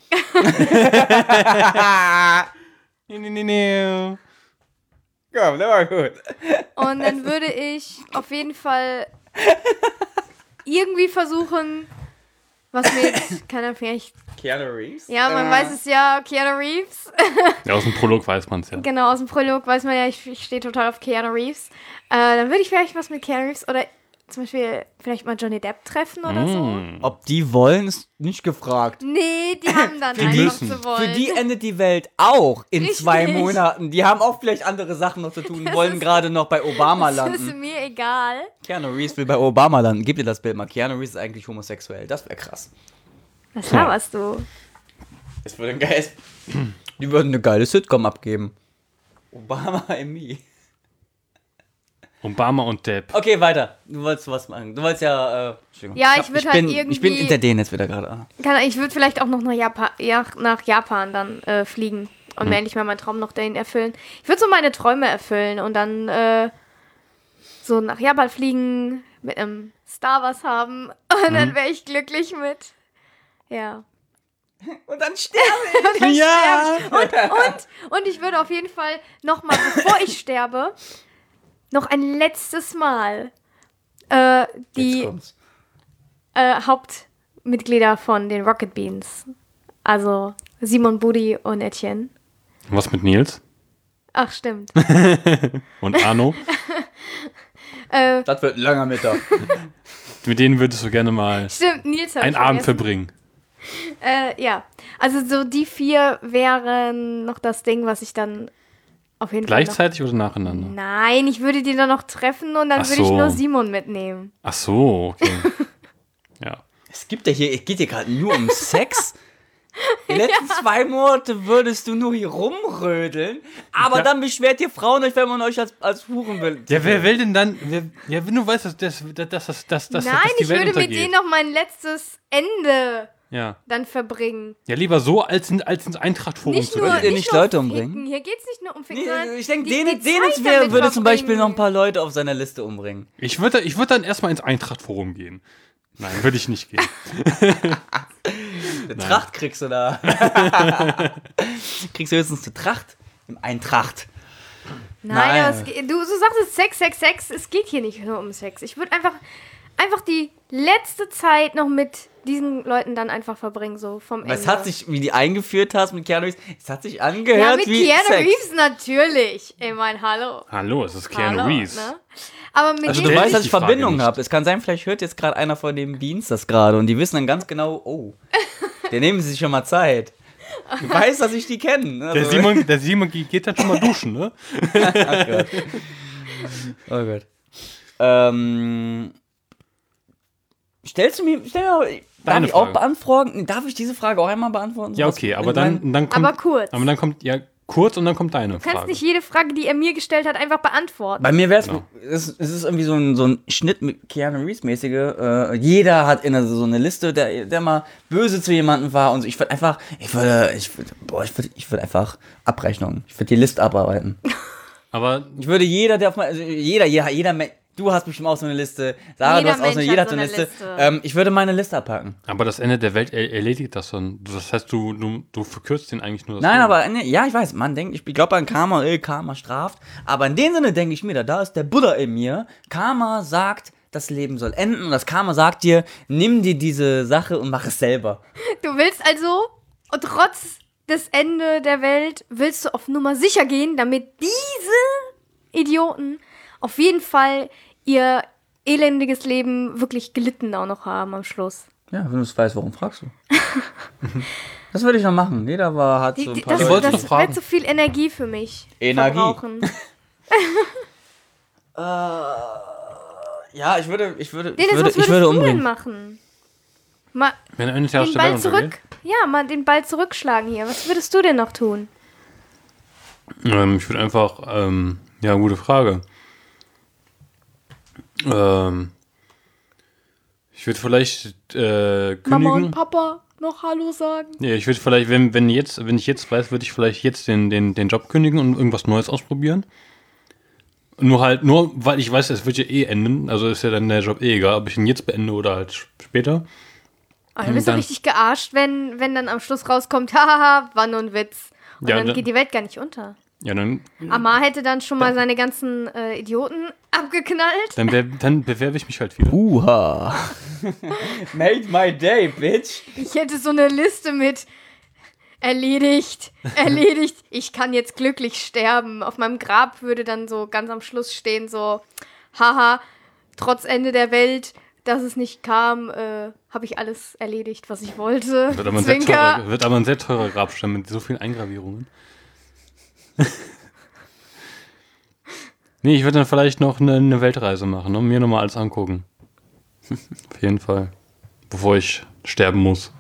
Nee. Ja, der war gut. Und dann würde ich auf jeden Fall irgendwie versuchen, was mir jetzt, keiner vielleicht... Keanu Reeves? Ja, man weiß es ja, Keanu Reeves. Ja, aus dem Prolog weiß man es ja. Genau, aus dem Prolog weiß man ja, ich stehe total auf Keanu Reeves. Dann würde ich vielleicht was mit Keanu Reeves oder zum Beispiel vielleicht mal Johnny Depp treffen oder so. Ob die wollen, ist nicht gefragt. Nee, die haben dann einfach müssen. zu wollen. Für die endet die Welt auch in Richtig. 2 Monaten. Die haben auch vielleicht andere Sachen noch zu tun, wollen gerade noch bei Obama Das ist landen. mir egal. Keanu Reeves will bei Obama landen. Gib dir das Bild mal. Keanu Reeves ist eigentlich homosexuell. Das wäre krass. Was laberst du? Es würde ein geiles. Die würden eine geile Sitcom abgeben. Obama and me. Obama und Depp. Okay, weiter. Du wolltest was machen. Du wolltest ja. Entschuldigung. Ja, ich würde halt Ich bin hinter denen jetzt wieder gerade. Ich würde vielleicht auch noch nach Japan dann fliegen und mir endlich mal meinen Traum noch dahin erfüllen. Ich würde so meine Träume erfüllen und dann so nach Japan fliegen, mit einem Star Wars haben und dann wäre ich glücklich mit. Ja. Und dann sterbe ich. Und dann sterbe ich. Und ich würde auf jeden Fall nochmal, bevor ich sterbe, noch ein letztes Mal die Hauptmitglieder von den Rocket Beans, also Simon, Budi und Etienne. Was mit Nils? Ach, stimmt. Und Arno? Das wird ein langer Mittag. Mit denen würdest du gerne mal Stimmt, Nils habe ich einen Abend vergessen. verbringen. Ja, also so die 4 wären noch das Ding, was ich dann auf jeden Gleichzeitig oder Fall nacheinander? Nein, ich würde die dann noch treffen und dann Ach würde ich so. nur Simon mitnehmen. Ach so, okay. Ja. Es geht hier gerade nur um Sex. Die letzten 2 Monate würdest du nur hier rumrödeln, aber dann beschwert ihr Frauen euch, wenn man euch als Huren will. Ja, wer will denn dann, wenn du weißt, dass Nein, die ich Welt würde mit untergeht. denen noch mein letztes Ende Ja. dann verbringen. Ja, lieber so, als ins Eintrachtforum Nicht zu nur, rennen. ihr nicht nicht nur Leute ficken. umbringen? Hier geht's nicht nur um Ficken, Nee, sondern ich denke, die Dennis Zeit würde damit zum Beispiel noch ein verbringen. paar Leute auf seiner Liste umbringen. Ich würde dann erstmal ins Eintrachtforum gehen. Nein, würde ich nicht gehen. Eine Tracht kriegst du da. Kriegst du höchstens eine Tracht im Eintracht. Nein, aber du sagst es Sex. Es geht hier nicht nur um Sex. Ich würde einfach die letzte Zeit noch mit diesen Leuten dann einfach verbringen, so vom Ende. Es hat sich, wie die eingeführt hast mit Keanu Reeves, es hat sich ja, angehört mit wie Keanu Sex. Reeves natürlich. Ich meine, hallo. Hallo, es ist Keanu Hallo, Reeves. ne? Aber mit Also denen du weißt, dass die ich Frage Verbindung nicht. habe. Es kann sein, vielleicht hört jetzt gerade einer von den Beans das gerade und die wissen dann ganz genau, oh, der nehmen sie sich schon mal Zeit. Du weißt, dass ich die kenne. Also, Der Simon geht dann schon mal duschen, ne? oh Gott. Stell mir darf Deine ich auch Frage. beantworten? Darf ich diese Frage auch einmal beantworten? Ja, Was- okay, aber in meinem- dann kommt... Aber kurz. Aber dann kommt, ja, kurz und dann kommt deine Du kannst Frage. nicht jede Frage, die er mir gestellt hat, einfach beantworten. Bei mir wäre Genau. es ist irgendwie so ein Schnitt mit Keanu Reeves-mäßige. Jeder hat so eine Liste, der mal böse zu jemandem war und so. Ich würde einfach Abrechnung. Ich würde die Liste abarbeiten. Aber Ich würde jeder, der auf mein, also jeder du hast bestimmt auch so eine Liste. Sarah, Jeder du hast auch so Mensch jeder hat hat so eine so eine Liste. Ich würde meine Liste abpacken. das Ende der Welt erledigt das dann. Das heißt, du verkürzt den eigentlich nur das Nein, Leben. aber ja, ich weiß, man denkt, ich glaube an Karma, Karma straft. Aber in dem Sinne denke ich mir, da ist der Buddha in mir. Karma sagt, das Leben soll enden und das Karma sagt dir, nimm dir diese Sache und mach es selber. Du willst also, und trotz des Ende der Welt, willst du auf Nummer sicher gehen, damit diese Idioten auf jeden Fall ihr elendiges Leben wirklich gelitten auch noch haben am Schluss. Ja, wenn du es weißt, warum fragst du? Das würde ich noch machen. Jeder hat so ein paar Die wolltest das noch fragen. wird zu viel Energie für mich. Energie. Verbrauchen. Ja, ich würde Dennis, was würdest du denn umbringen. machen? Mal Wenn eine den Herrscher der Ball Welt zurück. untergeht? Ja, mal den Ball zurückschlagen hier. Was würdest du denn noch tun? Ich würde einfach, ja, gute Frage. Ich würde vielleicht kündigen. Mama und Papa noch Hallo sagen? Nee, ich würde vielleicht, wenn ich jetzt weiß, würde ich vielleicht jetzt den Job kündigen und irgendwas Neues ausprobieren. Nur weil ich weiß, es wird ja eh enden, also ist ja dann der Job eh egal, ob ich ihn jetzt beende oder halt später. Aber du bist doch dann- richtig gearscht, wenn dann am Schluss rauskommt, hahaha, war nur ein Witz. Und Ja, dann dann- geht die Welt gar nicht unter. Ja, dann Amar hätte dann schon mal seine ganzen Idioten abgeknallt. dann bewerbe ich mich halt wieder. Uha. Made my day, bitch. Ich hätte so eine Liste mit erledigt, ich kann jetzt glücklich sterben. Auf meinem Grab würde dann so ganz am Schluss stehen so, haha, trotz Ende der Welt, dass es nicht kam, habe ich alles erledigt, was ich wollte. Wird aber ein sehr teurer Grabstein mit so vielen Eingravierungen. Nee, ich würde dann vielleicht noch eine Weltreise machen und mir nochmal alles angucken. Auf jeden Fall. Bevor ich sterben muss.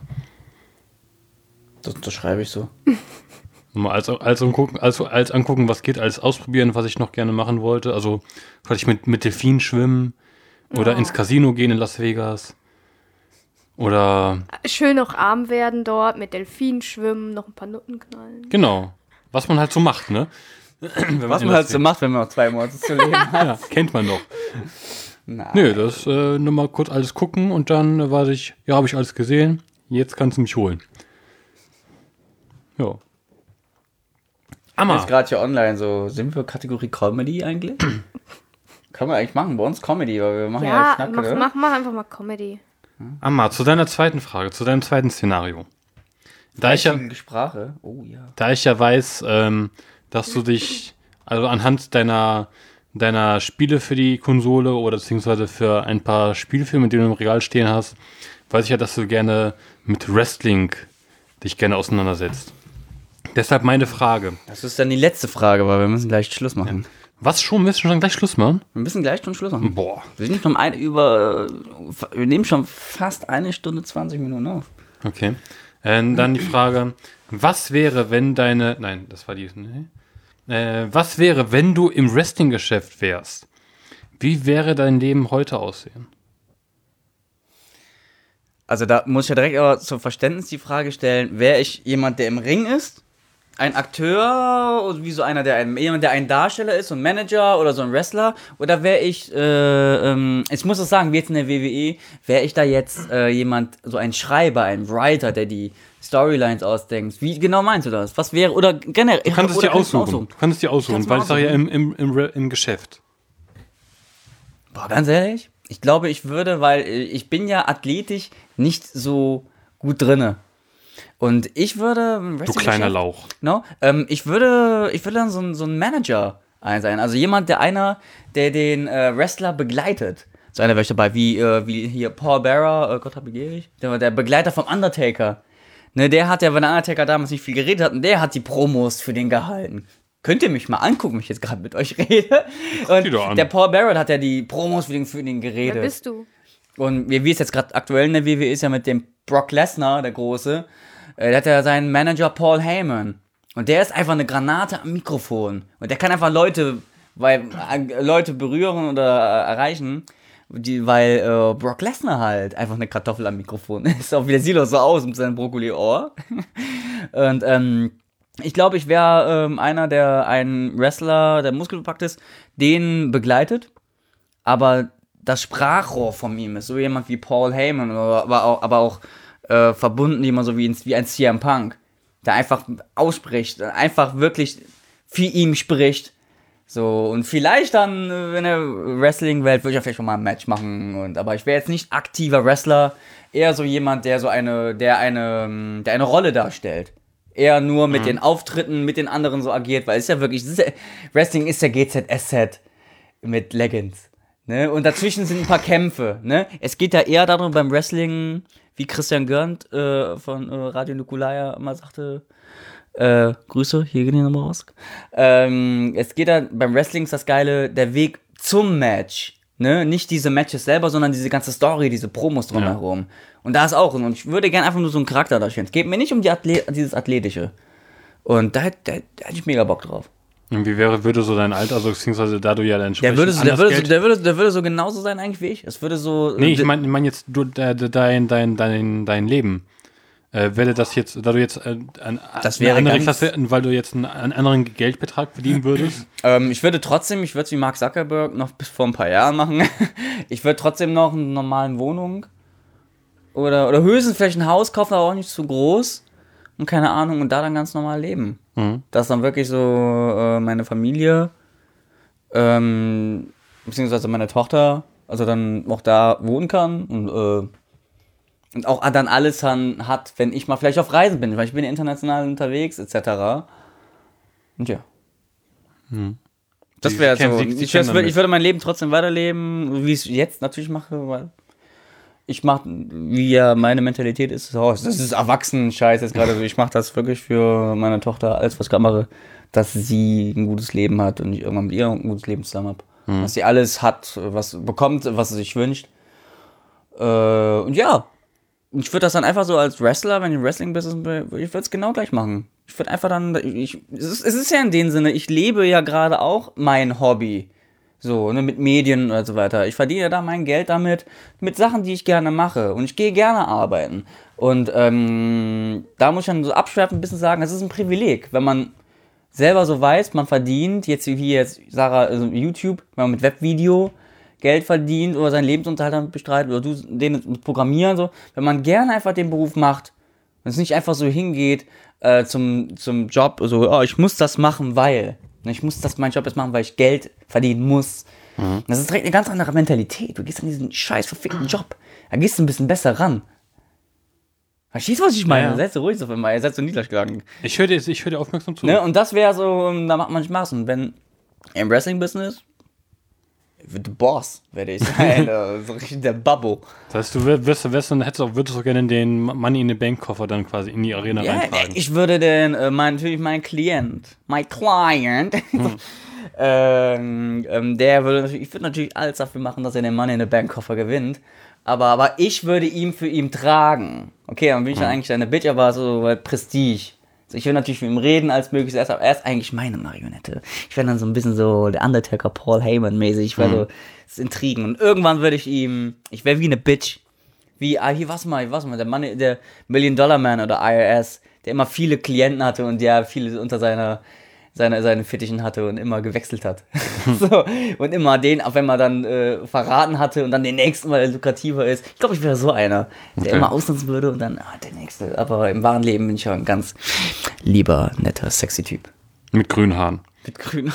Das schreibe ich so. Mal alles angucken, was geht, alles ausprobieren, was ich noch gerne machen wollte. Also vielleicht mit Delfinen schwimmen oder ins Casino gehen in Las Vegas. Oder, Schön noch arm werden dort, mit Delfinen schwimmen, noch ein paar Nutten knallen. genau, was man halt so macht, ne? Wenn Was in man Las halt so macht, wenn man noch 2 Monate zu leben hat. Ja, kennt man doch. Nein. Nö, das nur mal kurz alles gucken und dann weiß ich, ja, habe ich alles gesehen, jetzt kannst du mich holen. Ja. Ist Amma, gerade hier online so, sind wir Kategorie Comedy eigentlich? Können wir eigentlich machen, bei uns Comedy, weil wir machen ja, Ja, Schnack, oder? mach einfach mal Comedy. Amma, zu deiner zweiten Frage, zu deinem zweiten Szenario. Da ich ja Sprache, oh ja. weiß, dass du dich, also anhand deiner Spiele für die Konsole oder beziehungsweise für ein paar Spielfilme, die du im Regal stehen hast, weiß ich ja, dass du gerne mit Wrestling dich gerne auseinandersetzt. Deshalb meine Frage. Das ist dann die letzte Frage, weil wir müssen gleich Schluss machen. Was schon? Willst du schon gleich Schluss machen? Wir müssen gleich schon Schluss machen. Boah. Wir sind schon wir nehmen schon fast 1 Stunde 20 Minuten auf. Okay. Dann die Frage, was wäre, wenn deine... Nein, das war die... Nee. Was wäre, wenn du im Wrestling-Geschäft wärst? Wie wäre dein Leben heute aussehen? Also da muss ich ja direkt aber zum Verständnis die Frage stellen, wäre ich jemand, der im Ring ist? Ein Akteur, oder wie so einer, jemand, der ein Darsteller ist, so ein Manager oder so ein Wrestler? Oder wäre ich, ich muss das sagen, wie jetzt in der WWE, wäre ich da jetzt jemand, so ein Schreiber, ein Writer, der die Storylines ausdenkt? Wie genau meinst du das? Was wäre, oder generell... Du kannst es dir aussuchen. Du kannst es dir aussuchen, weil ich sage ja im Geschäft. Boah, ganz ehrlich, ich glaube, ich würde, weil ich bin ja athletisch nicht so gut drinne. Und ich würde... Du kleiner Lauch. No, ich würde dann so ein Manager sein. Also jemand, der den Wrestler begleitet. So einer wäre ich dabei, wie hier Paul Bearer, Gott hab ich ewig, der Begleiter vom Undertaker. Ne, der hat ja, wenn der Undertaker damals nicht viel geredet hat, und der hat die Promos für den gehalten. Könnt ihr mich mal angucken, wenn ich jetzt gerade mit euch rede? Und der Paul Bearer hat ja die Promos für den geredet. Wer bist du? Und wie es jetzt gerade aktuell in der WWE ist, ja mit dem Brock Lesnar, der Große, der hat ja seinen Manager Paul Heyman. Und der ist einfach eine Granate am Mikrofon. Und der kann einfach Leute berühren oder erreichen, weil Brock Lesnar halt einfach eine Kartoffel am Mikrofon ist. Auch wie der sieht auch so aus mit seinem Brokkoli-Ohr. Und ich glaube, ich wäre ein Wrestler, der muskelbepackt ist, den begleitet, aber das Sprachrohr von ihm ist so jemand wie Paul Heyman, aber auch verbunden jemand so wie ein CM Punk, der einfach ausspricht, einfach wirklich für ihn spricht. So, und vielleicht dann in der Wrestling-Welt würde ich ja vielleicht schon mal ein Match machen, aber ich wäre jetzt nicht aktiver Wrestler, eher so jemand, der eine Rolle darstellt. Eher nur mit den Auftritten, mit den anderen so agiert, weil es ist ja wirklich, Wrestling ist ja GZSZ mit Legends, ne? Und dazwischen sind ein paar Kämpfe, ne? Es geht ja eher darum beim Wrestling, wie Christian Görnt von Radio Nukulaya immer sagte, Grüße, hier gehen die nochmal raus. Es geht da, beim Wrestling ist das Geile, der Weg zum Match, ne? Nicht diese Matches selber, sondern diese ganze Story, diese Promos drumherum. Ja. Und da ist auch, und ich würde gerne einfach nur so einen Charakter darstellen. Es geht mir nicht um dieses Athletische. Und da hätte ich mega Bock drauf. Und wie würde so dein Alter, also beziehungsweise da du ja dann der würde so genauso sein eigentlich wie ich. Es würde so... Nee, ich meine jetzt dein Leben. Wäre das jetzt, da du jetzt weil du jetzt einen anderen Geldbetrag verdienen würdest? Ich würde es wie Mark Zuckerberg noch bis vor ein paar Jahren machen. Ich würde trotzdem noch eine normale Wohnung oder höchstens vielleicht ein Haus kaufen, aber auch nicht zu groß und keine Ahnung, und da dann ganz normal leben. Mhm. Dass dann wirklich so meine Familie beziehungsweise meine Tochter also dann auch da wohnen kann und auch dann alles hat, wenn ich mal vielleicht auf Reisen bin, weil ich bin international unterwegs, etc. Und ja. Hm. Das wäre so. Ich würde mein Leben trotzdem weiterleben, wie ich es jetzt natürlich mache, weil ich mache, wie ja meine Mentalität ist, das ist Erwachsenen-Scheiß jetzt gerade so. Ich mache das wirklich für meine Tochter, alles was ich gerade mache, dass sie ein gutes Leben hat und ich irgendwann mit ihr ein gutes Leben zusammen habe. Hm. Dass sie alles hat, was bekommt, was sie sich wünscht. Und ja. Ich würde das dann einfach so als Wrestler, wenn ich im Wrestling-Business bin, ich würde es genau gleich machen. Ich würde einfach dann, es ist ja in dem Sinne, ich lebe ja gerade auch mein Hobby. So, ne, mit Medien und so weiter. Ich verdiene ja da mein Geld damit, mit Sachen, die ich gerne mache. Und ich gehe gerne arbeiten. Und da muss ich dann so abschwerfend ein bisschen sagen, es ist ein Privileg, wenn man selber so weiß, man verdient, jetzt wie jetzt Sarah, also YouTube, wenn man mit Webvideo Geld verdient oder seinen Lebensunterhalt damit bestreitet oder du den Programmieren so, wenn man gerne einfach den Beruf macht und es nicht einfach so hingeht zum Job, so, ich muss das machen, weil ich muss meinen Job jetzt machen, weil ich Geld verdienen muss. Mhm. Das ist direkt eine ganz andere Mentalität. Du gehst an diesen scheiß verfickten Job, da gehst du ein bisschen besser ran. Verstehst du, was ich meine? Ja. Seid so ruhig auf einmal, ihr seid so niedergeschlagen. Ich höre dir aufmerksam zu. Ne? Und das wäre so, da macht man Spaß. Und wenn im Wrestling-Business, The Boss werde ich sein. So richtig der Babbo. Das heißt, du würdest auch gerne den Money in the Bank Koffer dann quasi in die Arena Ja, reintragen. ich würde natürlich mein Client, ich würde natürlich alles dafür machen, dass er den Money in the Bank Koffer gewinnt. Aber ich würde ihn für ihn tragen. Okay, dann bin ich dann eigentlich eine Bitch, aber so Prestige. Also ich will natürlich mit ihm reden als möglichst erst, aber er ist eigentlich meine Marionette. Ich wäre dann so ein bisschen so der Undertaker Paul Heyman mäßig, weil so, das ist Intrigen. Und irgendwann würde ich wäre wie eine Bitch. Wie, hier, was mal, der Mann, der Million Dollar Man oder IRS, der immer viele Klienten hatte und der viele unter seine Fittichen hatte und immer gewechselt hat. So, und immer den, auch wenn man dann verraten hatte und dann den nächsten, weil er lukrativer ist. Ich glaube, ich wäre so einer, der immer ausnutzen würde und dann, der nächste. Aber im wahren Leben bin ich ja ein ganz lieber, netter, sexy Typ. Mit grünen Haaren. Mit grünen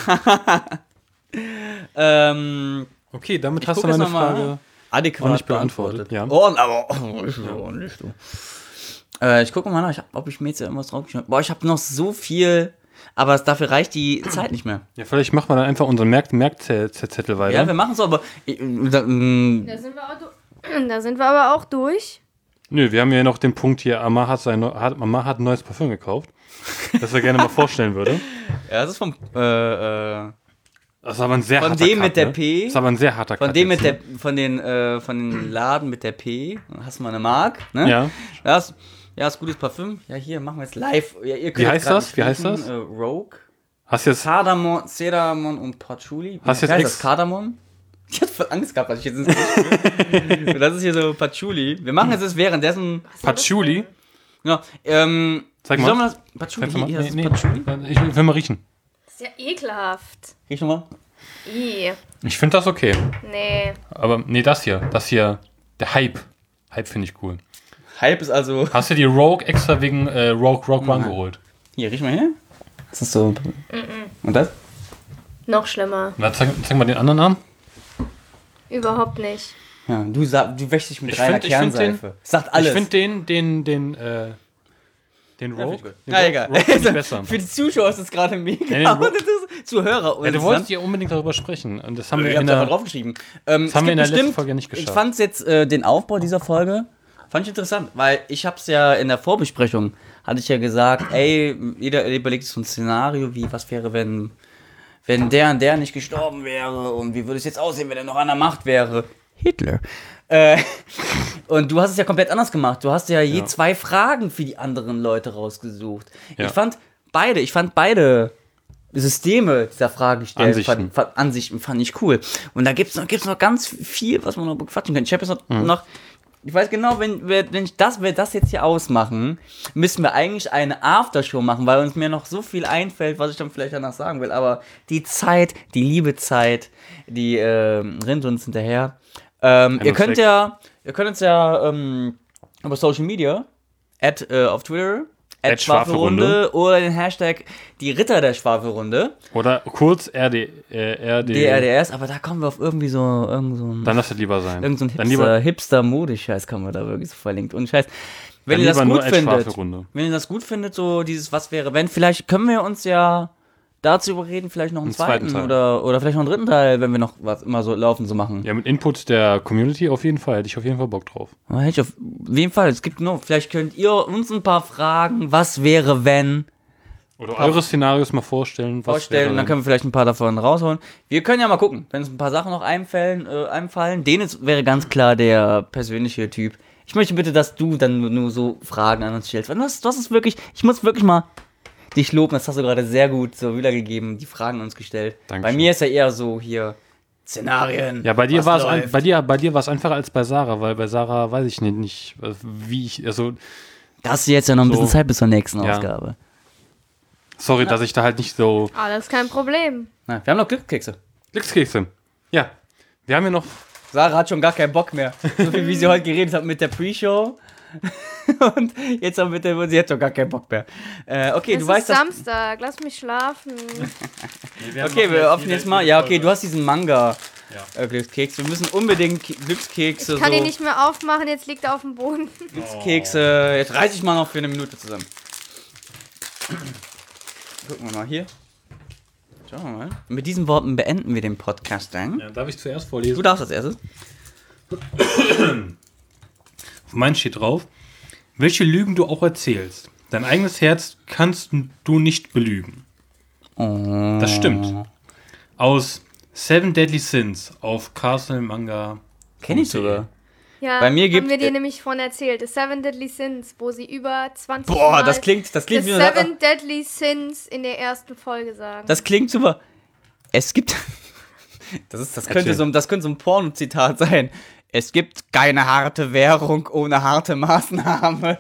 Okay, damit hast du meine Frage adäquat nicht beantwortet. Ja. Ordentlich, du. Ich gucke mal nach, ob ich mir jetzt irgendwas draufgeschrieben habe. Boah, ich habe noch so viel, aber dafür reicht die Zeit nicht mehr. Ja, vielleicht machen wir dann einfach unseren Merkzettel weiter. Ja, wir machen es aber. Da sind wir aber auch durch. Nö, wir haben ja noch den Punkt hier, Amar hat ein neues Parfüm gekauft, das er gerne mal vorstellen würde. Ja, das ist vom Das ist aber ein sehr von harter dem Cut, mit der ne? P. Das ist aber ein sehr harter Von Cut dem jetzt, mit der, von den Laden mit der P. Hast du mal eine Mark, ne? Ja. Das ist gutes Parfüm. Ja, hier machen wir jetzt live. Ja, ihr könnt Wie heißt grad das? nicht Wie heißt riechen. das? Rogue. Hast du jetzt Cardamom und Patchouli. Hast du Wie jetzt heißt das? Cardamom? Ich hatte voll Angst gehabt, dass ich jetzt ins Und das ist hier so Patchouli. Wir machen jetzt währenddessen. Patchouli? Ja, Zeig wie mal. soll man das? Patchouli? Kannst du mal? Hier, das ist Nee, Patchouli. ich will mal riechen. Das ist ja ekelhaft. Riech nochmal. Ih, Ich finde das okay. nee. Aber nee, das hier, der Hype. Hype finde ich cool. Hype ist also. Hast du die Rogue extra wegen Rogue One geholt? Hier, riech mal her. Das ist so. Und das? Noch schlimmer. Na, zeig mal den anderen Arm. Überhaupt nicht. Ja, du wäschst dich mit Ich reiner find- ich find Kernseife. Sagt alles. Ich finde den Rogue, egal. Rogue find ich besser. Für die Zuschauer ist das gerade mega. Ja, den und das ist Zuhörer. Ja, du wolltest ja unbedingt darüber sprechen. Und das haben wir Ich hab in da der... draufgeschrieben. Das haben wir in der letzten Folge nicht geschafft. Ich fand jetzt den Aufbau dieser Folge fand ich interessant, weil ich hab's ja in der Vorbesprechung, hatte ich ja gesagt, ey, jeder überlegt sich so ein Szenario, wie, was wäre, wenn der und der nicht gestorben wäre und wie würde es jetzt aussehen, wenn er noch an der Macht wäre? Hitler. Und du hast es ja komplett anders gemacht. Du hast ja je 2 Fragen für die anderen Leute rausgesucht. Ja. Ich fand beide Systeme dieser Frage gestellt. Ansichten fand ich cool. Und da gibt's noch ganz viel, was man noch bequatschen kann. Ich habe jetzt noch ich weiß genau, wenn wir das jetzt hier ausmachen, müssen wir eigentlich eine Aftershow machen, weil uns mir noch so viel einfällt, was ich dann vielleicht danach sagen will. Aber die Zeit, die liebe Zeit, die rennt uns hinterher. Ihr könnt uns ja über Social Media, auf Twitter, @Schwafelrunde oder den Hashtag die Ritter der Schwafelrunde. Oder kurz DRDS, aber da kommen wir auf irgendwie so ein Dann lass es lieber sein. irgend so ein Dann lieber, Hipster-Mode-Scheiß kann man da wirklich so verlinkt. Und Scheiß, wenn dann ihr das lieber gut nur findet, Schwafelrunde. wenn ihr das gut findet, so dieses was wäre, wenn, vielleicht können wir uns ja dazu überreden, vielleicht noch einen zweiten Teil. oder vielleicht noch einen dritten Teil, wenn wir noch was immer so laufen zu machen. Ja, mit Input der Community auf jeden Fall. Hätte ich auf jeden Fall Bock drauf. Aber hätte ich auf jeden Fall, es gibt nur, vielleicht könnt ihr uns ein paar Fragen, was wäre, wenn, Oder eure Szenarios mal vorstellen. vorstellen, dann können wir vielleicht ein paar davon rausholen. Wir können ja mal gucken, wenn uns ein paar Sachen noch einfallen. Dennis wäre ganz klar der persönliche Typ. Ich möchte bitte, dass du dann nur so Fragen an uns stellst. Weil das ist wirklich, ich muss wirklich mal dich loben, das hast du gerade sehr gut so wiedergegeben, die Fragen an uns gestellt. Dankeschön. Bei mir ist ja eher so hier Szenarien. Ja, bei dir was war es läuft. bei dir war es einfacher als bei Sarah, weil bei Sarah weiß ich nicht, wie ich, also Da hast du jetzt ja noch ein bisschen So. Zeit bis zur nächsten Ja. Ausgabe. sorry, dass ich da halt nicht so Alles kein Problem. Na, wir haben noch Glückskekse. Glückskekse. Ja, wir haben ja noch Sarah hat schon gar keinen Bock mehr. So viel wie sie heute geredet hat mit der Pre-Show. Und jetzt auch sie hat schon gar keinen Bock mehr. Okay, Es du ist weißt das. Samstag, lass mich schlafen. Okay, wir öffnen jetzt mal. Ja, okay, du hast diesen Manga. Ja. Glückskeks. Wir müssen unbedingt Glückskekse. Ich kann so ihn nicht mehr aufmachen, jetzt liegt er auf dem Boden. Glückskekse. Jetzt reiß ich mal noch für eine Minute zusammen. Gucken wir mal hier. Schauen wir mal. Mit diesen Worten beenden wir den Podcast dann. Ja, darf ich zuerst vorlesen? Du darfst als erstes. Auf meinen steht drauf, welche Lügen du auch erzählst. Dein eigenes Herz kannst du nicht belügen. Oh. Das stimmt. Aus Seven Deadly Sins auf Castle Manga. Kenn ich sogar. Ja, Bei mir gibt- haben wir dir nämlich von erzählt. The Seven Deadly Sins, wo sie über 20 Boah, Mal das klingt The wie so Seven Deadly Sins in der ersten Folge sagen. Das klingt super. Es gibt. Das könnte so ein Porno-Zitat sein. Es gibt keine harte Währung ohne harte Maßnahmen.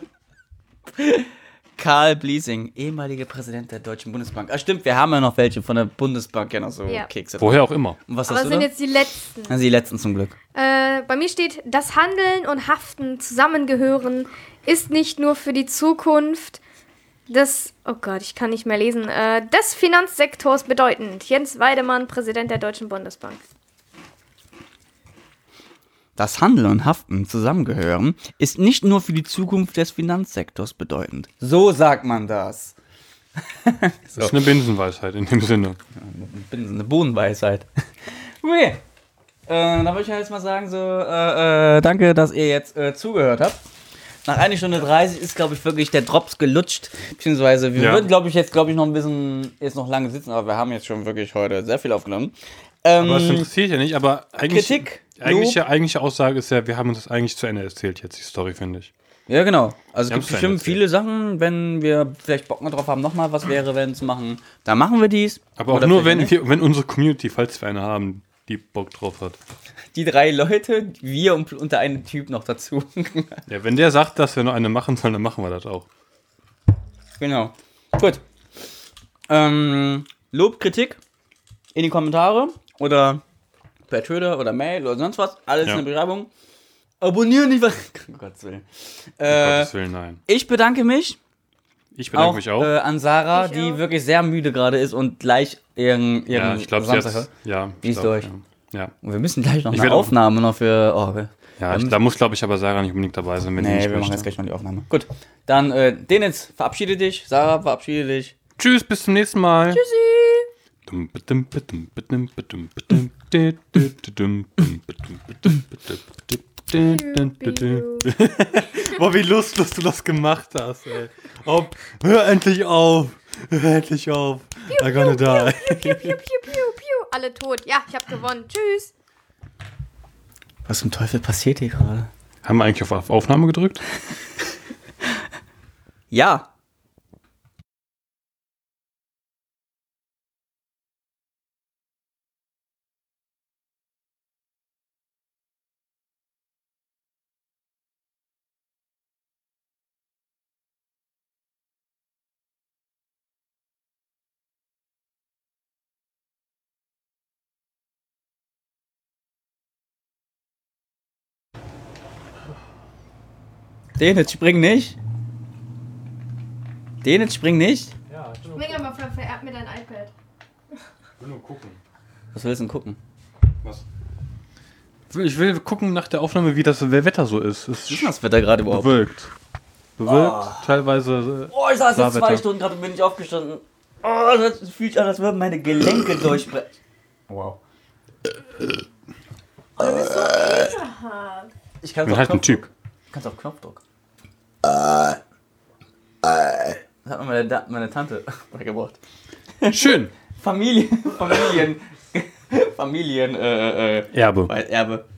Karl Bliesing, ehemaliger Präsident der Deutschen Bundesbank. Ah, stimmt, wir haben ja noch welche von der Bundesbank, ja noch so Ja. Kekse. Woher auch immer. Und was Aber hast das du sind da? jetzt die letzten. Also die letzten zum Glück. Bei mir steht, das Handeln und Haften zusammengehören ist nicht nur für die Zukunft des, oh Gott, ich kann nicht mehr lesen, des Finanzsektors bedeutend. Jens Weidemann, Präsident der Deutschen Bundesbank. Das Handeln und Haften zusammengehören ist nicht nur für die Zukunft des Finanzsektors bedeutend. So sagt man das. Das ist eine Binsenweisheit in dem Sinne. Ich bin eine Bohnenweisheit. Okay. Dann würde ich jetzt mal sagen, danke, dass ihr jetzt zugehört habt. Nach 1 Stunde 30 ist, glaube ich, wirklich der Drops gelutscht. Beziehungsweise, wir würden, glaube ich, noch ein bisschen jetzt noch lange sitzen, aber wir haben jetzt schon wirklich heute sehr viel aufgenommen. Aber das interessiert ja nicht, aber eigentlich. Kritik, Eigentliche Aussage ist ja, wir haben uns das eigentlich zu Ende erzählt, jetzt die Story, finde ich. Ja, genau. Also es gibt Wir haben's bestimmt erzählt. viele Sachen, wenn wir vielleicht Bock drauf haben, nochmal was wäre, wenn zu machen, dann machen wir dies. Aber auch Oder nur, vielleicht nicht. wenn unsere Community, falls wir eine haben, die Bock drauf hat. Die 3 Leute, wir und der eine Typ noch dazu. Ja, wenn der sagt, dass wir noch eine machen sollen, dann machen wir das auch. Genau. Gut. Lob, Kritik in die Kommentare oder per Twitter oder Mail oder sonst was. Alles Ja. in der Beschreibung. Abonnieren nicht, um Gottes Willen. Um Gottes Willen, nein. Ich bedanke mich Ich bedanke mich auch. an Sarah, Ich die auch. wirklich sehr müde gerade ist und gleich ihren Ja, ich glaube, Samstag jetzt. hat. Ja, Die ist ich glaub, durch. Ja. Und wir müssen gleich noch Ich eine werd auch- Aufnahme noch für. Ja, da muss, glaube ich, aber Sarah nicht unbedingt dabei sein, wenn die Nee, nicht wir machen möchte. jetzt gleich noch die Aufnahme. Gut. Dann, Denitz, verabschiede dich. Sarah, verabschiede dich. Tschüss, bis zum nächsten Mal. Boah, wie lustlos du das gemacht hast, ey. Oh, hör endlich auf. Hör endlich auf. I'm gonna die. Piu, piu, piu, piu, piu. Alle tot. Ja, ich habe gewonnen. Tschüss. Was zum Teufel passiert hier gerade? Haben wir eigentlich auf Aufnahme gedrückt? Ja. Denitz, spring nicht. Denitz, spring nicht. Ja, ich Mega mal vererbt mir dein iPad. will nur gucken. Was willst du denn gucken? Was? Ich will gucken nach der Aufnahme, wie das Wetter so ist. Es Wie ist denn das Wetter gerade überhaupt? bewölkt. Bewölkt, teilweise. Oh, ich saß jetzt Klarwetter. 2 Stunden gerade und bin nicht aufgestanden. Oh, das fühlt sich an, als würden meine Gelenke durchbrechen. Wow. Ich kann Ich bin halt ein Typ. Kannst auf Knopfdruck. Das hat mir meine Tante beigebracht. Schön. Familien, Erbe. Erbe.